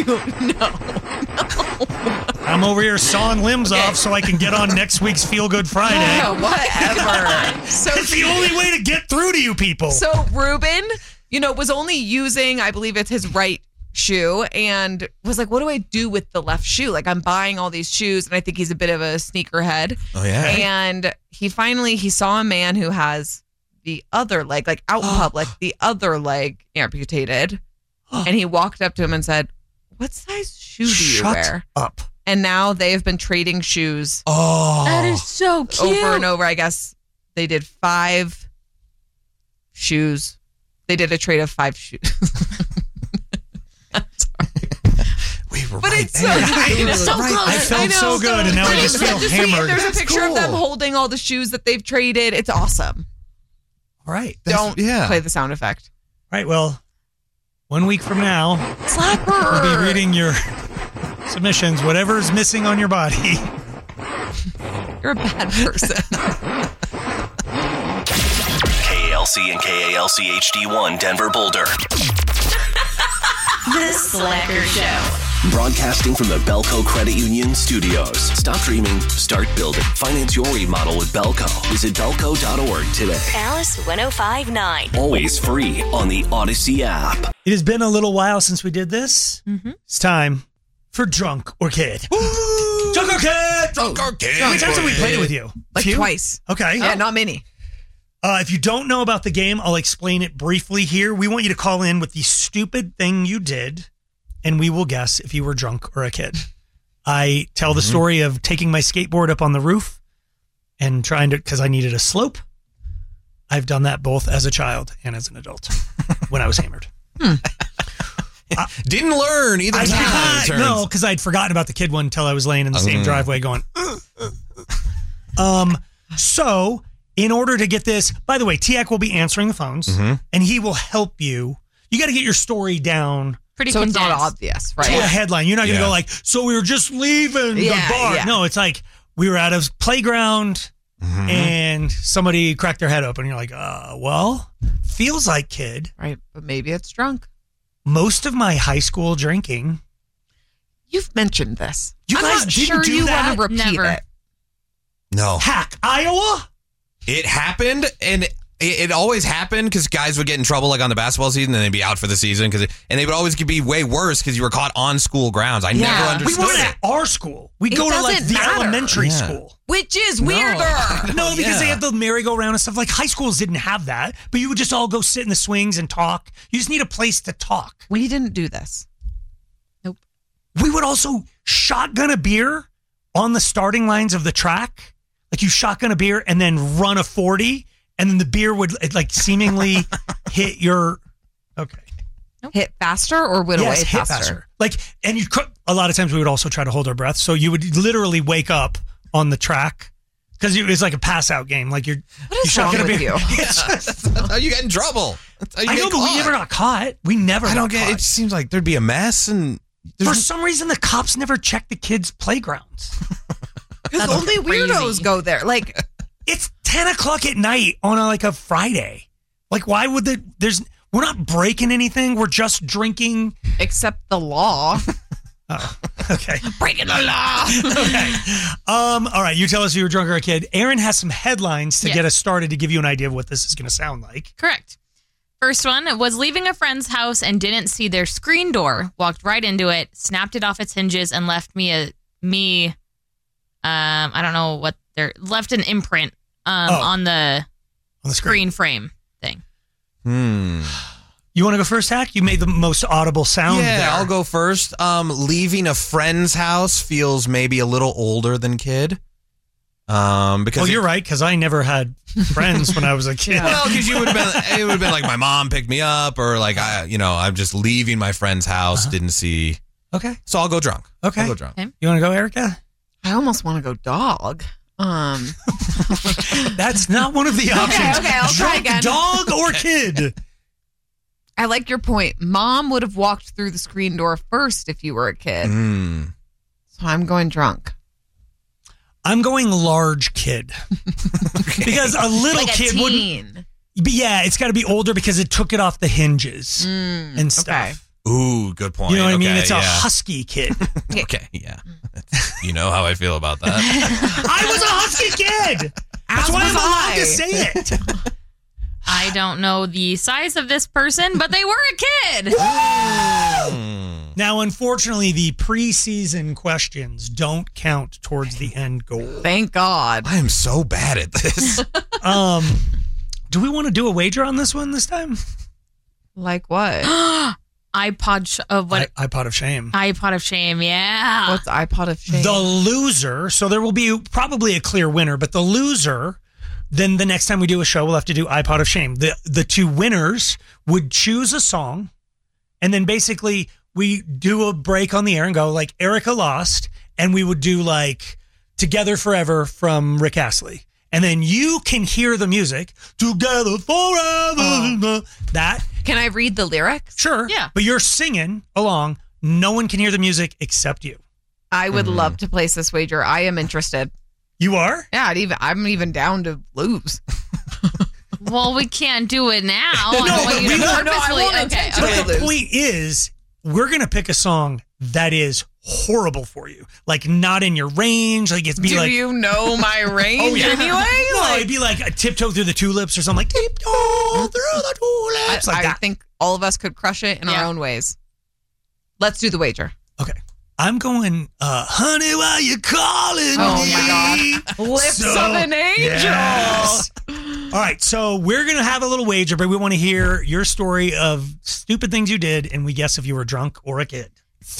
Speaker 7: I'm over here sawing limbs off so I can get on next week's Feel Good Friday.
Speaker 5: Whatever. So
Speaker 7: it's the only way to get through to you people.
Speaker 5: So Ruben, was only using, I believe it's his right shoe, and was like, what do I do with the left shoe? Like, I'm buying all these shoes, and I think he's a bit of a sneakerhead.
Speaker 8: Oh, yeah.
Speaker 5: And he saw a man who has the other leg, like out in public, the other leg amputated. And he walked up to him and said, what size shoe do you wear?
Speaker 7: Up.
Speaker 5: And now they have been trading shoes.
Speaker 7: Oh.
Speaker 9: That is so cute.
Speaker 5: Over and over. I guess they did 5 shoes. They did a trade of 5 shoes. it's so good.
Speaker 9: It's so close.
Speaker 7: I felt so good, and now I just feel hammered.
Speaker 5: There's a picture of them holding all the shoes that they've traded. It's awesome.
Speaker 7: All right.
Speaker 5: Don't play the sound effect.
Speaker 7: All right, well, 1 week from now,
Speaker 5: Slapper.
Speaker 7: we'll be reading your submissions, whatever's missing on your body.
Speaker 5: You're a bad person.
Speaker 16: KALC and KALC HD1 Denver Boulder.
Speaker 6: The Slacker Show.
Speaker 16: Broadcasting from the Belco Credit Union Studios. Stop dreaming, start building. Finance your remodel with Belco. Visit belco.org today.
Speaker 6: Alice 105.9.
Speaker 16: Always free on the Odyssey app.
Speaker 7: It has been a little while since we did this. Mm-hmm. It's time for Drunk or Kid. Drunk or Kid!
Speaker 8: Drunk or Kid!
Speaker 7: How many times have we played it with you?
Speaker 5: Like twice.
Speaker 7: Okay.
Speaker 5: Yeah, not many.
Speaker 7: If you don't know about the game, I'll explain it briefly here. We want you to call in with the stupid thing you did, and we will guess if you were drunk or a kid. I tell the story of taking my skateboard up on the roof and trying to, because I needed a slope. I've done that both as a child and as an adult when I was hammered.
Speaker 8: Didn't learn either time.
Speaker 7: No, because I'd forgotten about the kid one until I was laying in the same driveway going, So, in order to get this, by the way, Tiak will be answering the phones, and he will help you. You got to get your story down.
Speaker 5: Pretty so condensed. It's not obvious, right?
Speaker 7: To a headline. You're not going to go like, so we were just leaving the bar. Yeah. No, it's like, we were at a playground, and somebody cracked their head open. And you're like, well, feels like kid.
Speaker 5: Right, but maybe it's drunk.
Speaker 7: Most of my high school drinking.
Speaker 5: You've mentioned this.
Speaker 7: You
Speaker 5: I'm
Speaker 7: guys
Speaker 5: not
Speaker 7: didn't
Speaker 5: sure
Speaker 7: do
Speaker 5: you
Speaker 7: that?
Speaker 5: want to repeat it.
Speaker 8: No.
Speaker 7: Hack, Iowa?
Speaker 8: It happened, and it always happened because guys would get in trouble like on the basketball season, and they'd be out for the season, and they would always be way worse because you were caught on school grounds. I never understood
Speaker 7: we weren't at our school. We go to like the elementary school.
Speaker 5: Which is weirder.
Speaker 7: No, because they had the merry-go-round and stuff. Like high schools didn't have that, but you would just all go sit in the swings and talk. You just need a place to talk.
Speaker 5: We didn't do this.
Speaker 7: Nope. We would also shotgun a beer on the starting lines of the track. Like you shotgun a beer and then run a 40, and then the beer would like seemingly hit your
Speaker 5: hit faster or went away
Speaker 7: hit faster. Like, and you could, a lot of times we would also try to hold our breath, so you would literally wake up on the track because it was like a pass out game. Like what
Speaker 5: is wrong with you?
Speaker 8: That's how you get in trouble.
Speaker 7: I know, but we never got caught. We never.
Speaker 8: I don't
Speaker 7: get
Speaker 8: it. It seems like there'd be a mess, and
Speaker 7: for some reason the cops never checked the kids' playgrounds.
Speaker 5: Because only weirdos go there. Like,
Speaker 7: it's 10 o'clock at night on a Friday. Like, why would we're not breaking anything. We're just drinking.
Speaker 5: Except the law.
Speaker 7: Oh, okay.
Speaker 5: Breaking the law.
Speaker 7: Okay. All right. You tell us if you were drunk or a kid. Aaron has some headlines to get us started to give you an idea of what this is going to sound like.
Speaker 9: Correct. First one was leaving a friend's house and didn't see their screen door. Walked right into it, snapped it off its hinges, and left I don't know what left an imprint on the screen frame thing.
Speaker 7: You want to go first, Hack? You made the most audible sound.
Speaker 8: Yeah,
Speaker 7: there.
Speaker 8: I'll go first. Leaving a friend's house feels maybe a little older than kid. Because
Speaker 7: you're right, because I never had friends when I was a kid.
Speaker 8: Well, because it would have been like my mom picked me up, or like I'm just leaving my friend's house, didn't see.
Speaker 7: Okay,
Speaker 8: so I'll go drunk.
Speaker 7: Okay,
Speaker 8: I'll go drunk.
Speaker 7: Okay. You want to go, Erica?
Speaker 5: I almost want to go dog.
Speaker 7: That's not one of the options.
Speaker 5: Okay, I'll try again.
Speaker 7: Dog or kid?
Speaker 5: I like your point. Mom would have walked through the screen door first if you were a kid. So I'm going drunk.
Speaker 7: I'm going large kid. Because a little
Speaker 5: like
Speaker 7: kid wouldn't. Yeah, it's got to be older because it took it off the hinges and stuff.
Speaker 5: Okay.
Speaker 8: Ooh, good point.
Speaker 7: You know what I mean? It's a husky kid.
Speaker 8: Okay, yeah. You know how I feel about that.
Speaker 7: I was a husky kid. That's why I'm allowed to say it.
Speaker 9: I don't know the size of this person, but they were a kid.
Speaker 7: Now, unfortunately, the preseason questions don't count towards the end goal.
Speaker 5: Thank God.
Speaker 8: I am so bad at this.
Speaker 7: Do we want to do a wager on this one this time?
Speaker 5: Like what?
Speaker 9: iPod
Speaker 7: of shame.
Speaker 9: iPod of shame, yeah.
Speaker 5: What's iPod of shame?
Speaker 7: The loser, so there will be probably a clear winner, but the loser, then the next time we do a show, we'll have to do iPod of shame. The two winners would choose a song, and then basically we do a break on the air and go like Erica lost, and we would do like Together Forever from Rick Astley. And then you can hear the music, Together Forever. That.
Speaker 5: Can I read the lyrics?
Speaker 7: Sure.
Speaker 9: Yeah.
Speaker 7: But you're singing along. No one can hear the music except you.
Speaker 5: I would love to place this wager. I am interested.
Speaker 7: You are?
Speaker 5: Yeah, I'm even down to lose.
Speaker 9: Well, we can't do it now.
Speaker 7: No,
Speaker 9: I
Speaker 7: we won't.
Speaker 9: Okay.
Speaker 7: But the point is, we're going to pick a song that is horrible for you. Like, not in your range. Like, it'd be
Speaker 5: Do
Speaker 7: like.
Speaker 5: you know my range anyway?
Speaker 7: No, it'd be like a Tiptoe Through the Tulips or something like Tiptoe Through the Tulips.
Speaker 5: I think all of us could crush it in our own ways. Let's do the wager.
Speaker 7: Okay. I'm going, honey, why you calling me?
Speaker 5: Oh, my God. Lips of an angel.
Speaker 7: Yes. All right, so we're going to have a little wager, but we want to hear your story of stupid things you did, and we guess if you were drunk or a kid.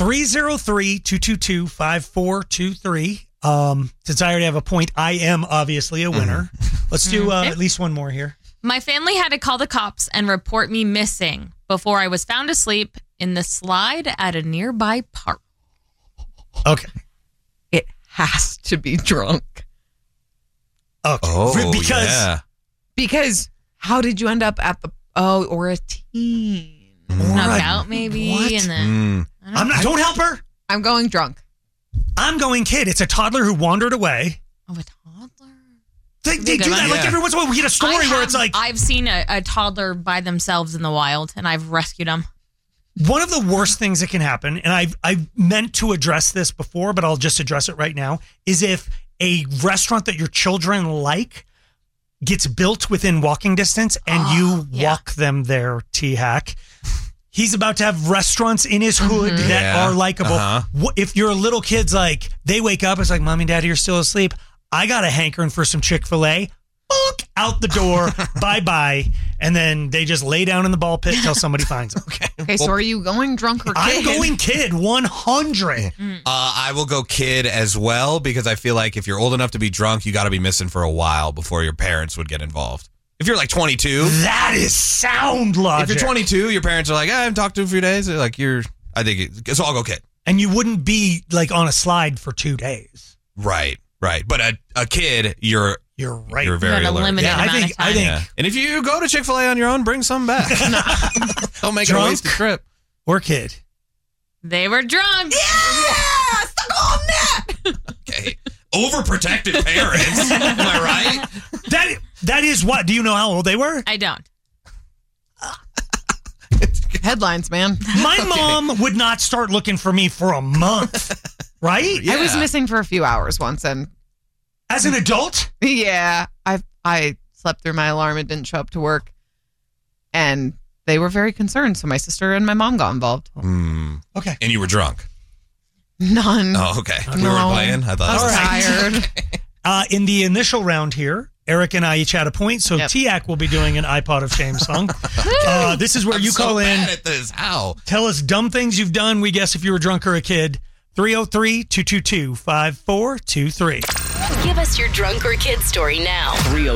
Speaker 7: 303-222-5423. Since I already have a point, I am obviously a winner. Let's do at least one more here.
Speaker 9: My family had to call the cops and report me missing before I was found asleep in the slide at a nearby park.
Speaker 7: Okay.
Speaker 5: It has to be drunk.
Speaker 7: Okay.
Speaker 8: Oh,
Speaker 5: Because how did you end up at the or a teen?
Speaker 9: Knockout maybe.
Speaker 7: What?
Speaker 9: And then
Speaker 7: Don't help her.
Speaker 5: I'm going drunk.
Speaker 7: I'm going kid. It's a toddler who wandered away.
Speaker 9: Oh, a toddler?
Speaker 7: They do that. Like every once in a while we get a story where it's like.
Speaker 9: I've seen a toddler by themselves in the wild, and I've rescued them.
Speaker 7: One of the worst things that can happen, and I've meant to address this before, but I'll just address it right now, is if a restaurant that your children like gets built within walking distance and you walk them there, T-Hack. He's about to have restaurants in his hood that are likable. If your little kid's like, they wake up, it's like, Mommy and Daddy are still asleep. I got a hankering for some Chick-fil-A. Out the door, bye-bye. And then they just lay down in the ball pit till somebody finds them.
Speaker 5: Okay, so are you going drunk or kid?
Speaker 7: I'm going kid, 100.
Speaker 8: I will go kid as well, because I feel like if you're old enough to be drunk, you got to be missing for a while before your parents would get involved. If you're like 22.
Speaker 7: That is sound logic.
Speaker 8: If you're 22, your parents are like, I haven't talked to you for a few days. They're like, so I'll go kid.
Speaker 7: And you wouldn't be like on a slide for 2 days.
Speaker 8: Right. But a kid, you're
Speaker 7: right.
Speaker 8: You're very alert.
Speaker 7: I think.
Speaker 8: And if you go to Chick-fil-A on your own, bring some back. Don't make it a wasted trip.
Speaker 7: Or kid.
Speaker 9: They were drunk.
Speaker 5: Yeah! Stuck on that!
Speaker 8: Okay. Overprotective parents. Am I right?
Speaker 7: That is what? Do you know how old they were?
Speaker 9: I don't.
Speaker 5: Headlines, man.
Speaker 7: My mom would not start looking for me for a month. Right?
Speaker 5: I was missing for a few hours once, and
Speaker 7: as an adult?
Speaker 5: Yeah. I slept through my alarm and didn't show up to work. And they were very concerned, so my sister and my mom got involved.
Speaker 7: Okay.
Speaker 8: And you were drunk?
Speaker 5: None.
Speaker 8: Oh, okay. We were playing? I thought
Speaker 5: I was tired.
Speaker 7: In the initial round here, Eric and I each had a point, so Tiak will be doing an iPod of Shame song. This is where you call in.
Speaker 8: Bad at this. How?
Speaker 7: Tell us dumb things you've done. We guess if you were drunk or a kid. 303-222-5423.
Speaker 6: Give us your drunk or kid story now.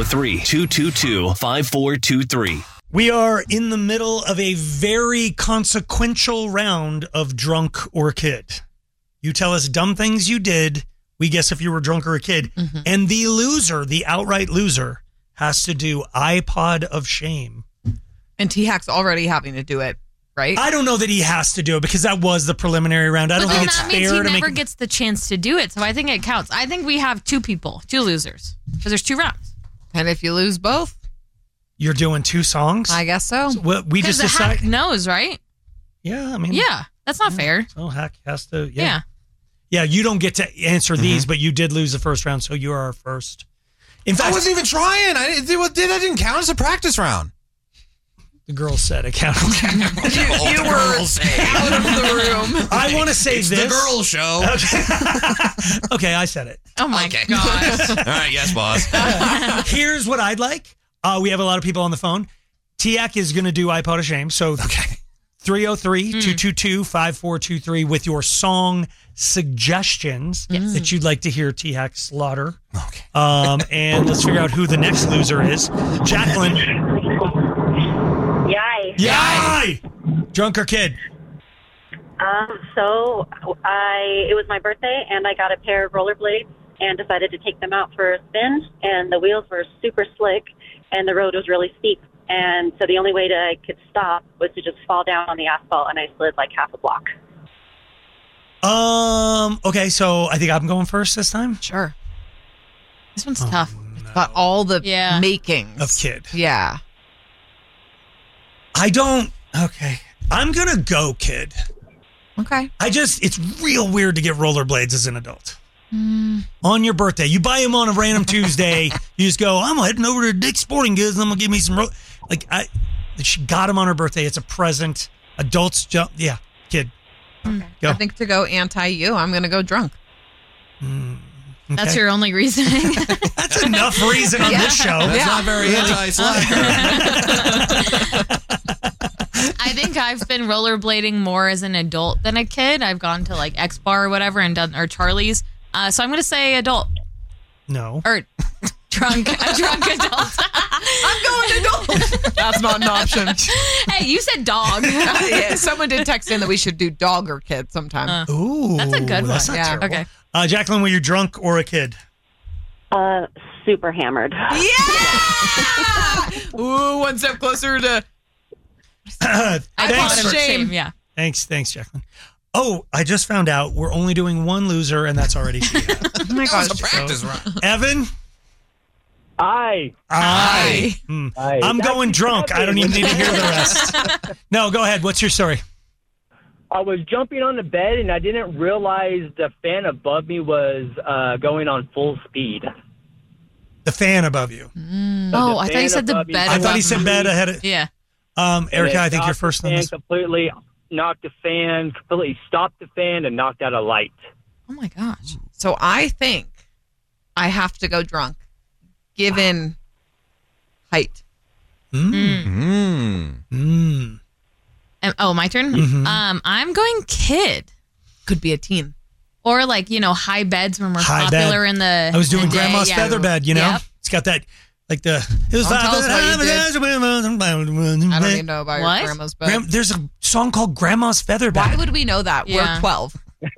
Speaker 16: 303-222-5423.
Speaker 7: We are in the middle of a very consequential round of drunk or kid. You tell us dumb things you did. We guess if you were drunk or a kid. And the loser, the outright loser, has to do iPod of Shame.
Speaker 5: And T-Hack's already having to do it, right?
Speaker 7: I don't know that he has to do it because that was the preliminary round. I don't think it's
Speaker 9: that
Speaker 7: fair
Speaker 9: means
Speaker 7: to
Speaker 9: he
Speaker 7: make.
Speaker 9: never gets the chance to do it, so I think it counts. I think we have two losers, because there's 2 rounds.
Speaker 5: And if you lose both,
Speaker 7: you're doing 2 songs.
Speaker 5: I guess so.
Speaker 7: We just decided.
Speaker 9: Hack knows, right?
Speaker 7: Yeah, I mean.
Speaker 9: Yeah, that's not fair.
Speaker 7: So Hack has to.
Speaker 9: Yeah.
Speaker 7: Yeah, you don't get to answer these, but you did lose the first round, so you are our first. In fact,
Speaker 8: I wasn't even trying. I didn't count as a practice round.
Speaker 7: The girls said it counted.
Speaker 5: You were out of the room.
Speaker 7: I want to say
Speaker 8: it's
Speaker 7: this.
Speaker 8: the girl show.
Speaker 7: Okay, I said it.
Speaker 9: Oh my gosh.
Speaker 8: All right, yes, boss.
Speaker 7: Here's what I'd like. We have a lot of people on the phone. Tiak is going to do iPod of Shame. So 303-222-5423 with your song suggestions that you'd like to hear T-Hack slaughter.
Speaker 8: Okay.
Speaker 7: And let's figure out who the next loser is. Jacqueline.
Speaker 17: Yay.
Speaker 7: Yay! Drunk or kid?
Speaker 17: So it was my birthday, and I got a pair of rollerblades and decided to take them out for a spin. And the wheels were super slick, and the road was really steep. And so the only way that I could stop was to just fall down on the asphalt, and I slid like half a block.
Speaker 7: Okay, so I think I'm going first this time.
Speaker 5: Sure.
Speaker 9: This one's tough.
Speaker 5: It's got all the makings
Speaker 7: of kid.
Speaker 5: Yeah.
Speaker 7: I don't. Okay, I'm gonna go kid.
Speaker 5: Okay.
Speaker 7: It's real weird to get rollerblades as an adult. On your birthday, you buy them on a random Tuesday. You just go, I'm heading over to Dick's Sporting Goods and I'm gonna give me some she got them on her birthday. It's a present. Adults jump. Yeah, kid.
Speaker 5: Okay.
Speaker 7: Go.
Speaker 5: I think to go anti-you, I'm going to go drunk.
Speaker 7: Okay.
Speaker 9: That's your only reasoning.
Speaker 7: That's enough reason on this show.
Speaker 8: That's not very anti-slacker.
Speaker 9: I think I've been rollerblading more as an adult than a kid. I've gone to like X Bar or whatever and done, or Charlie's. So I'm going to say adult.
Speaker 7: No.
Speaker 9: Or drunk. A drunk adult.
Speaker 5: I'm going adult. That's not an option.
Speaker 9: Hey, you said dog.
Speaker 5: Yeah, someone did text in that we should do dog or kid sometime.
Speaker 7: Ooh,
Speaker 9: that's a good
Speaker 7: that's
Speaker 9: one.
Speaker 7: not
Speaker 9: Yeah.
Speaker 7: terrible.
Speaker 9: Okay.
Speaker 7: Jacqueline, were you drunk or a kid?
Speaker 17: Super hammered.
Speaker 5: Yeah! Ooh, one step closer to
Speaker 7: Thanks.
Speaker 9: Shame. Yeah.
Speaker 7: Thanks, Jacqueline. Oh, I just found out we're only doing one loser, and that's already she.
Speaker 5: Oh my gosh.
Speaker 8: That was a practice run.
Speaker 7: Evan?
Speaker 18: Aye.
Speaker 7: I'm going drunk. I don't even need to hear the rest. No, go ahead. What's your story?
Speaker 18: I was jumping on the bed, and I didn't realize the fan above me was going on full speed.
Speaker 7: The fan above you.
Speaker 9: Oh, I thought you said the bed.
Speaker 7: I thought he said bed ahead of...
Speaker 9: Yeah.
Speaker 7: Erica, I think you're first on this.
Speaker 18: Completely stopped the fan and knocked out a light.
Speaker 9: Oh my gosh.
Speaker 5: So I think I have to go drunk, given height.
Speaker 9: Oh, my turn?
Speaker 7: Mm-hmm.
Speaker 9: I'm going kid.
Speaker 5: Could be a teen.
Speaker 9: Or like, high beds when we're
Speaker 7: High
Speaker 9: popular
Speaker 7: bed.
Speaker 9: in the
Speaker 7: I was doing
Speaker 9: the day.
Speaker 7: grandma's
Speaker 9: Yeah.
Speaker 7: feather bed, you know?
Speaker 9: Yep.
Speaker 7: It's got that, like the... It was
Speaker 5: Don't tell us what you did. I don't even know about
Speaker 9: What?
Speaker 5: your grandma's bed.
Speaker 7: There's a song called Grandma's Feather Bed.
Speaker 5: Why would we know that?
Speaker 9: Yeah.
Speaker 5: We're 12.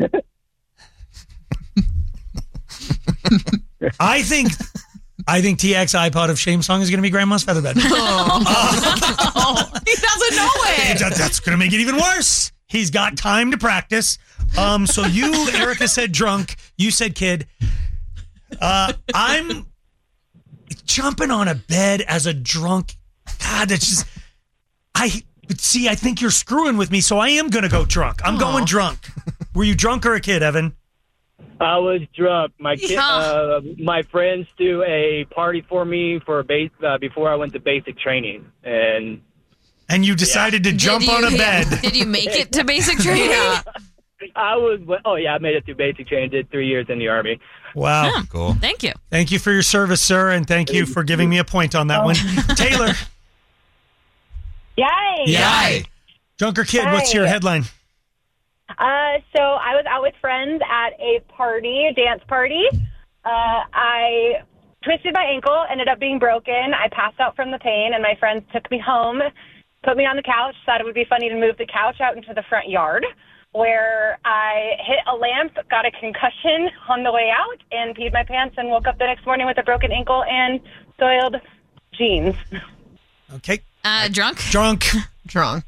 Speaker 7: I think TX iPod of Shame song is going to be Grandma's Feather Bed.
Speaker 5: He doesn't know it.
Speaker 7: That's going to make it even worse. He's got time to practice. So you, Erica, said drunk. You said kid. I'm jumping on a bed as a drunk. God, that's just... I think you're screwing with me, so I am going to go drunk. I'm going drunk. Were you drunk or a kid, Evan?
Speaker 18: I was drunk. My my friends threw a party for me for before I went to basic training, and
Speaker 7: you decided to jump on a bed.
Speaker 9: Did you make it to basic training?
Speaker 18: I made it through basic training. Did 3 years in the Army.
Speaker 7: Wow,
Speaker 8: cool.
Speaker 9: Thank you.
Speaker 7: Thank you for your service, sir, and thank you for giving me a point on that one, Taylor.
Speaker 19: Yay!
Speaker 7: Yay! Drunk or kid? What's your headline?
Speaker 19: So I was out with friends at a dance party. I twisted my ankle, ended up being broken. I passed out from the pain, and my friends took me home, put me on the couch, thought it would be funny to move the couch out into the front yard, where I hit a lamp, got a concussion on the way out, and peed my pants, and woke up the next morning with a broken ankle and soiled jeans.
Speaker 7: Okay.
Speaker 9: Drunk?
Speaker 7: Drunk.
Speaker 5: Drunk.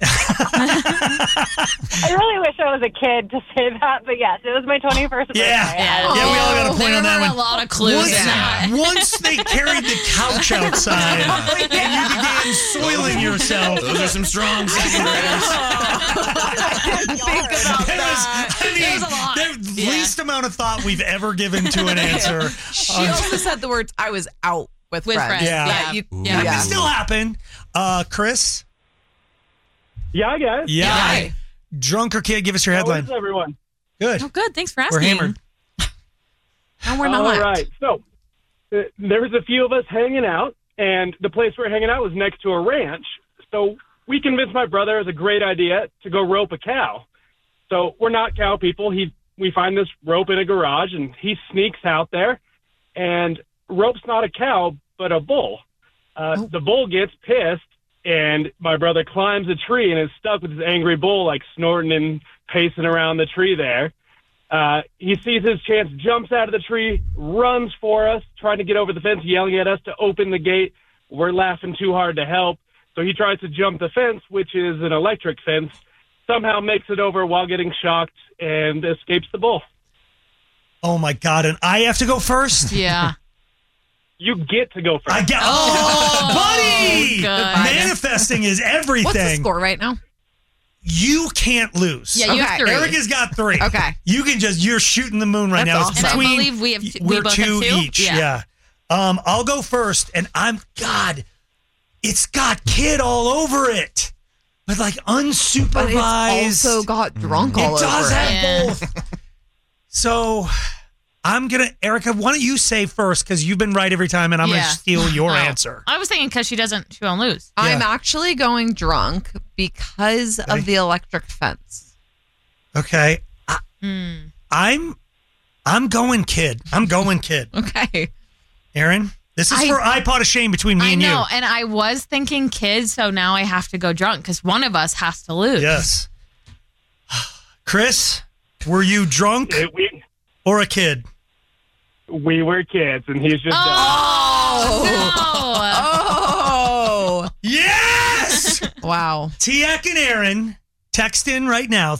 Speaker 19: I really wish I was a kid to say that, but yes, it was my 21st birthday.
Speaker 7: Yeah, we all got a point on that one.
Speaker 9: There were a lot of clues in that.
Speaker 7: Once they carried the couch outside and you began soiling yourself.
Speaker 8: Those are some strong second graders.
Speaker 5: Think about that.
Speaker 7: The least amount of thought we've ever given to an answer.
Speaker 5: She also said the words, I was out with friends.
Speaker 7: Yeah.
Speaker 5: That
Speaker 7: That can still happen. Chris?
Speaker 18: Yeah, guys.
Speaker 7: Yeah. Drunk or kid, give us your headline.
Speaker 18: How is everyone?
Speaker 7: Good.
Speaker 9: Oh, good. Thanks for asking.
Speaker 7: We're hammered.
Speaker 5: No, we're not.
Speaker 20: All right. So there was a few of us hanging out, and the place we were hanging out was next to a ranch. So we convinced my brother it was a great idea to go rope a cow. So we're not cow people. We find this rope in a garage, and he sneaks out there, and rope's not a cow, but a bull. The bull gets pissed and my brother climbs a tree and is stuck with his angry bull, like snorting and pacing around the tree there. He sees his chance, jumps out of the tree, runs for us, trying to get over the fence, yelling at us to open the gate. We're laughing too hard to help. So he tries to jump the fence, which is an electric fence, somehow makes it over while getting shocked and escapes the bull.
Speaker 7: Oh, my God. And I have to go first?
Speaker 9: Yeah.
Speaker 20: You get to go first.
Speaker 7: Buddy!
Speaker 9: good.
Speaker 7: Manifesting is everything.
Speaker 5: What's the score right now?
Speaker 7: You can't lose.
Speaker 9: Yeah, you have 3.
Speaker 7: Erica's got 3.
Speaker 5: Okay.
Speaker 7: You can you're shooting the moon right
Speaker 5: That's
Speaker 7: now.
Speaker 5: awesome.
Speaker 7: It's
Speaker 9: And I
Speaker 7: between,
Speaker 9: believe we
Speaker 7: we're
Speaker 9: both
Speaker 7: 2
Speaker 9: have 2
Speaker 7: each. Yeah. I'll go first, and it's got kid all over it. But like unsupervised.
Speaker 5: But it's also got drunk all over it.
Speaker 7: It does have both. So Erica, why don't you say first, because you've been right every time, and I'm going to steal your answer.
Speaker 9: I was thinking because she won't lose.
Speaker 5: I'm actually going drunk because of the electric fence.
Speaker 7: Okay. I'm going kid. I'm going kid.
Speaker 5: Okay.
Speaker 7: Aaron, this is for iPod of shame between me and you.
Speaker 9: I know, and I was thinking kids, so now I have to go drunk because one of us has to lose.
Speaker 7: Yes. Chris, were you drunk or a kid?
Speaker 20: We were kids, and he's just...
Speaker 5: Oh!
Speaker 7: Yes!
Speaker 5: Wow.
Speaker 7: Tiak and Aaron, text in right now,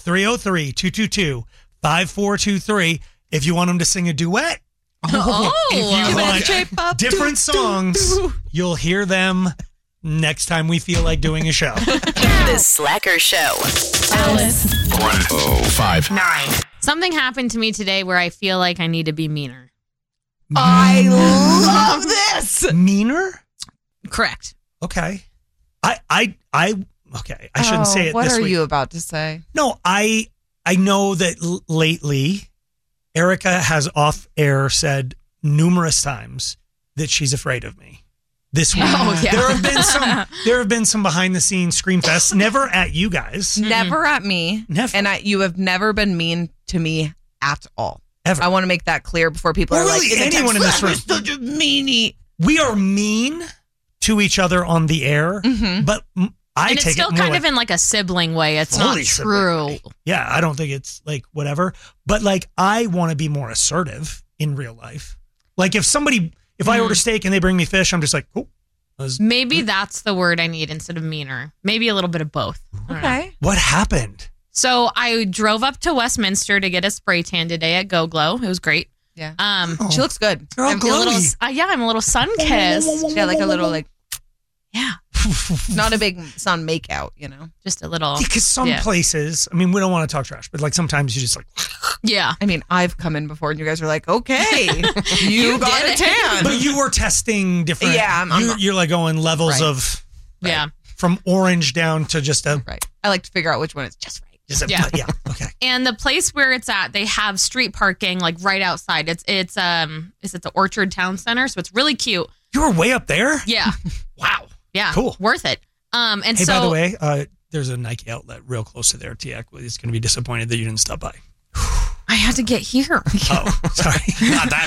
Speaker 7: 303-222-5423, if you want them to sing a duet. If you want different songs, you'll hear them next time we feel like doing a show.
Speaker 6: The Slacker Show.
Speaker 9: Alice.
Speaker 3: 105.9.
Speaker 9: Something happened to me today where I feel like I need to be meaner.
Speaker 5: I love this.
Speaker 7: Meaner?
Speaker 9: Correct.
Speaker 7: Okay. I shouldn't say it
Speaker 5: what
Speaker 7: this
Speaker 5: are
Speaker 7: way.
Speaker 5: you about to say?
Speaker 7: No, I know that lately Erica has off air said numerous times that she's afraid of me. This week.
Speaker 5: Oh, yeah.
Speaker 7: There have been some behind the scenes scream fests, never at you guys.
Speaker 5: Never at me.
Speaker 7: Never.
Speaker 5: And you have never been mean to me at all.
Speaker 7: Ever.
Speaker 5: I want to make that clear before people are
Speaker 7: really
Speaker 5: like,
Speaker 7: anyone in this room.
Speaker 5: Such a meanie.
Speaker 7: We are mean to each other on the air, but I
Speaker 9: And it's
Speaker 7: take
Speaker 9: still
Speaker 7: it more
Speaker 9: kind
Speaker 7: like
Speaker 9: of in like a sibling way. It's not
Speaker 7: fully sibling
Speaker 9: true.
Speaker 7: way. Yeah, I don't think it's like whatever. But like I want to be more assertive in real life. Like if I order steak and they bring me fish, I'm just like, cool.
Speaker 9: Maybe that's the word I need instead of meaner. Maybe a little bit of both.
Speaker 5: Okay.
Speaker 7: What happened?
Speaker 9: So I drove up to Westminster to get a spray tan today at Go Glow. It was great.
Speaker 5: Yeah. She looks good.
Speaker 7: You're all
Speaker 9: I'm a little,
Speaker 7: glowy.
Speaker 9: I'm a little sun-kissed.
Speaker 5: She had like a little
Speaker 9: Yeah.
Speaker 5: not a big sun make out,
Speaker 9: Just a little.
Speaker 7: Because some places, I mean, we don't want to talk trash, but like sometimes you just like.
Speaker 9: Yeah.
Speaker 5: I mean, I've come in before and you guys are like, okay, you got a tan.
Speaker 7: But you were testing different.
Speaker 5: Yeah.
Speaker 7: You're like going levels
Speaker 5: Right.
Speaker 7: of.
Speaker 9: Yeah.
Speaker 7: From orange down to just a.
Speaker 5: Right. I like to figure out which one is just right.
Speaker 9: Yeah.
Speaker 7: Yeah. Okay.
Speaker 9: And the place where it's at, they have street parking like right outside. It's the Orchard Town Center, so it's really cute.
Speaker 7: You were way up there?
Speaker 9: Yeah.
Speaker 7: Wow.
Speaker 9: Yeah.
Speaker 7: Cool.
Speaker 9: Worth it. And
Speaker 7: hey,
Speaker 9: so
Speaker 7: by the way, there's a Nike outlet real close to there. Tiak is going to be disappointed that you didn't stop by.
Speaker 9: I had to get here.
Speaker 7: Oh, sorry.
Speaker 8: Not that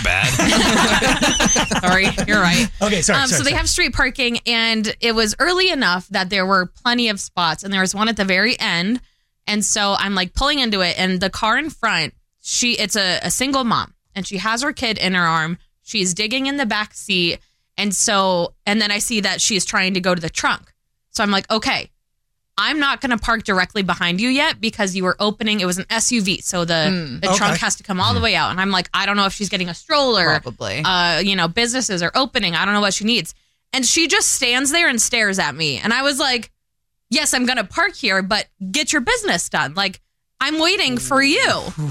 Speaker 8: bad.
Speaker 9: Sorry, you're right.
Speaker 7: Okay, sorry.
Speaker 9: So they have street parking, and it was early enough that there were plenty of spots, and there was one at the very end. And so I'm like pulling into it, and the car in front, it's a single mom, and she has her kid in her arm. She's digging in the back seat, and then I see that she's trying to go to the trunk. So I'm like, okay, I'm not going to park directly behind you yet because you were opening. It was an SUV, so the trunk has to come all the way out. And I'm like, I don't know if she's getting a stroller.
Speaker 5: Probably.
Speaker 9: Businesses are opening. I don't know what she needs. And she just stands there and stares at me. And I was like, yes, I'm going to park here, but get your business done. Like, I'm waiting for you.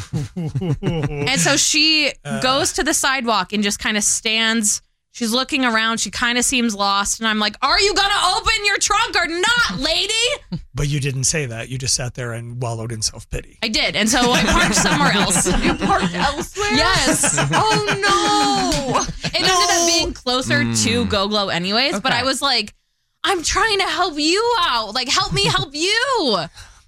Speaker 9: And so she goes to the sidewalk and just kind of stands. She's looking around. She kind of seems lost. And I'm like, are you going to open your trunk or not, lady?
Speaker 7: But you didn't say that. You just sat there and wallowed in self-pity.
Speaker 9: I did. And so I parked somewhere else.
Speaker 5: You parked elsewhere?
Speaker 9: Yes.
Speaker 5: Oh, no.
Speaker 9: It ended up being closer to Go Glow anyways. But
Speaker 5: Okay.
Speaker 9: I was like, I'm trying to help you out. Like, help me help you.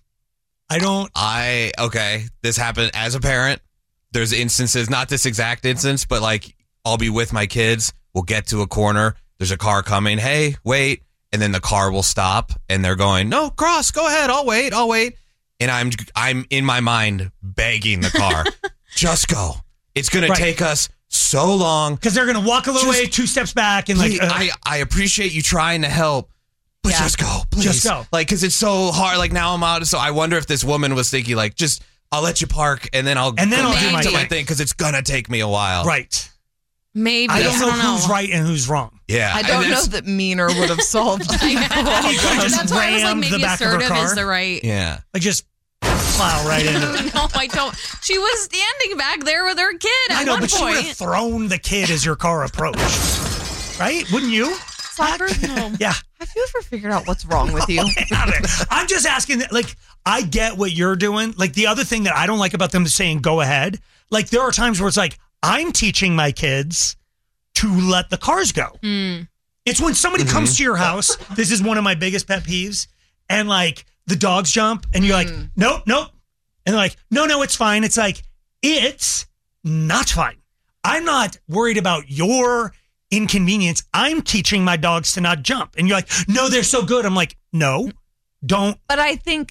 Speaker 8: Okay, this happened as a parent. There's instances, not this exact instance, but like I'll be with my kids. We'll get to a corner. There's a car coming. Hey, wait. and then the car will stop, and they're going, "No, cross, go ahead, I'll wait." And I'm in my mind begging the car, "Just go. It's going to take us so long."
Speaker 7: Because they're going to walk a little way, 2 steps back, and
Speaker 8: please, I appreciate you trying to help, but just go, please.
Speaker 7: Just go.
Speaker 8: Like, because it's so hard. Like, now I'm out. So I wonder if this woman was thinking, like, just, I'll let you park, and then I'll do my thing, because it's going to take me a while.
Speaker 7: Right.
Speaker 5: Maybe.
Speaker 7: I don't know who's right and who's wrong.
Speaker 8: Yeah.
Speaker 5: I don't know that meaner would have solved the problem.
Speaker 7: That's why I was like, maybe
Speaker 9: assertive is the right.
Speaker 8: Yeah.
Speaker 7: Like, just plow right into it.
Speaker 9: No, I don't. She was standing back there with her kid at
Speaker 7: I know,
Speaker 9: one
Speaker 7: but
Speaker 9: point.
Speaker 7: she would have thrown the kid as your car approached. Right? Wouldn't you?
Speaker 5: Slacker? No.
Speaker 7: Yeah.
Speaker 5: Have you ever figured out what's wrong with you?
Speaker 7: I'm just asking, like, I get what you're doing. Like, the other thing that I don't like about them saying go ahead, like, there are times where it's like, I'm teaching my kids to let the cars go. It's when somebody comes to your house, this is one of my biggest pet peeves, and, like, the dogs jump, and you're like, nope. And they're like, no, it's fine. It's like, it's not fine. I'm not worried about your inconvenience. I'm teaching my dogs to not jump. And you're like, no, they're so good. I'm like, no, don't.
Speaker 5: But I think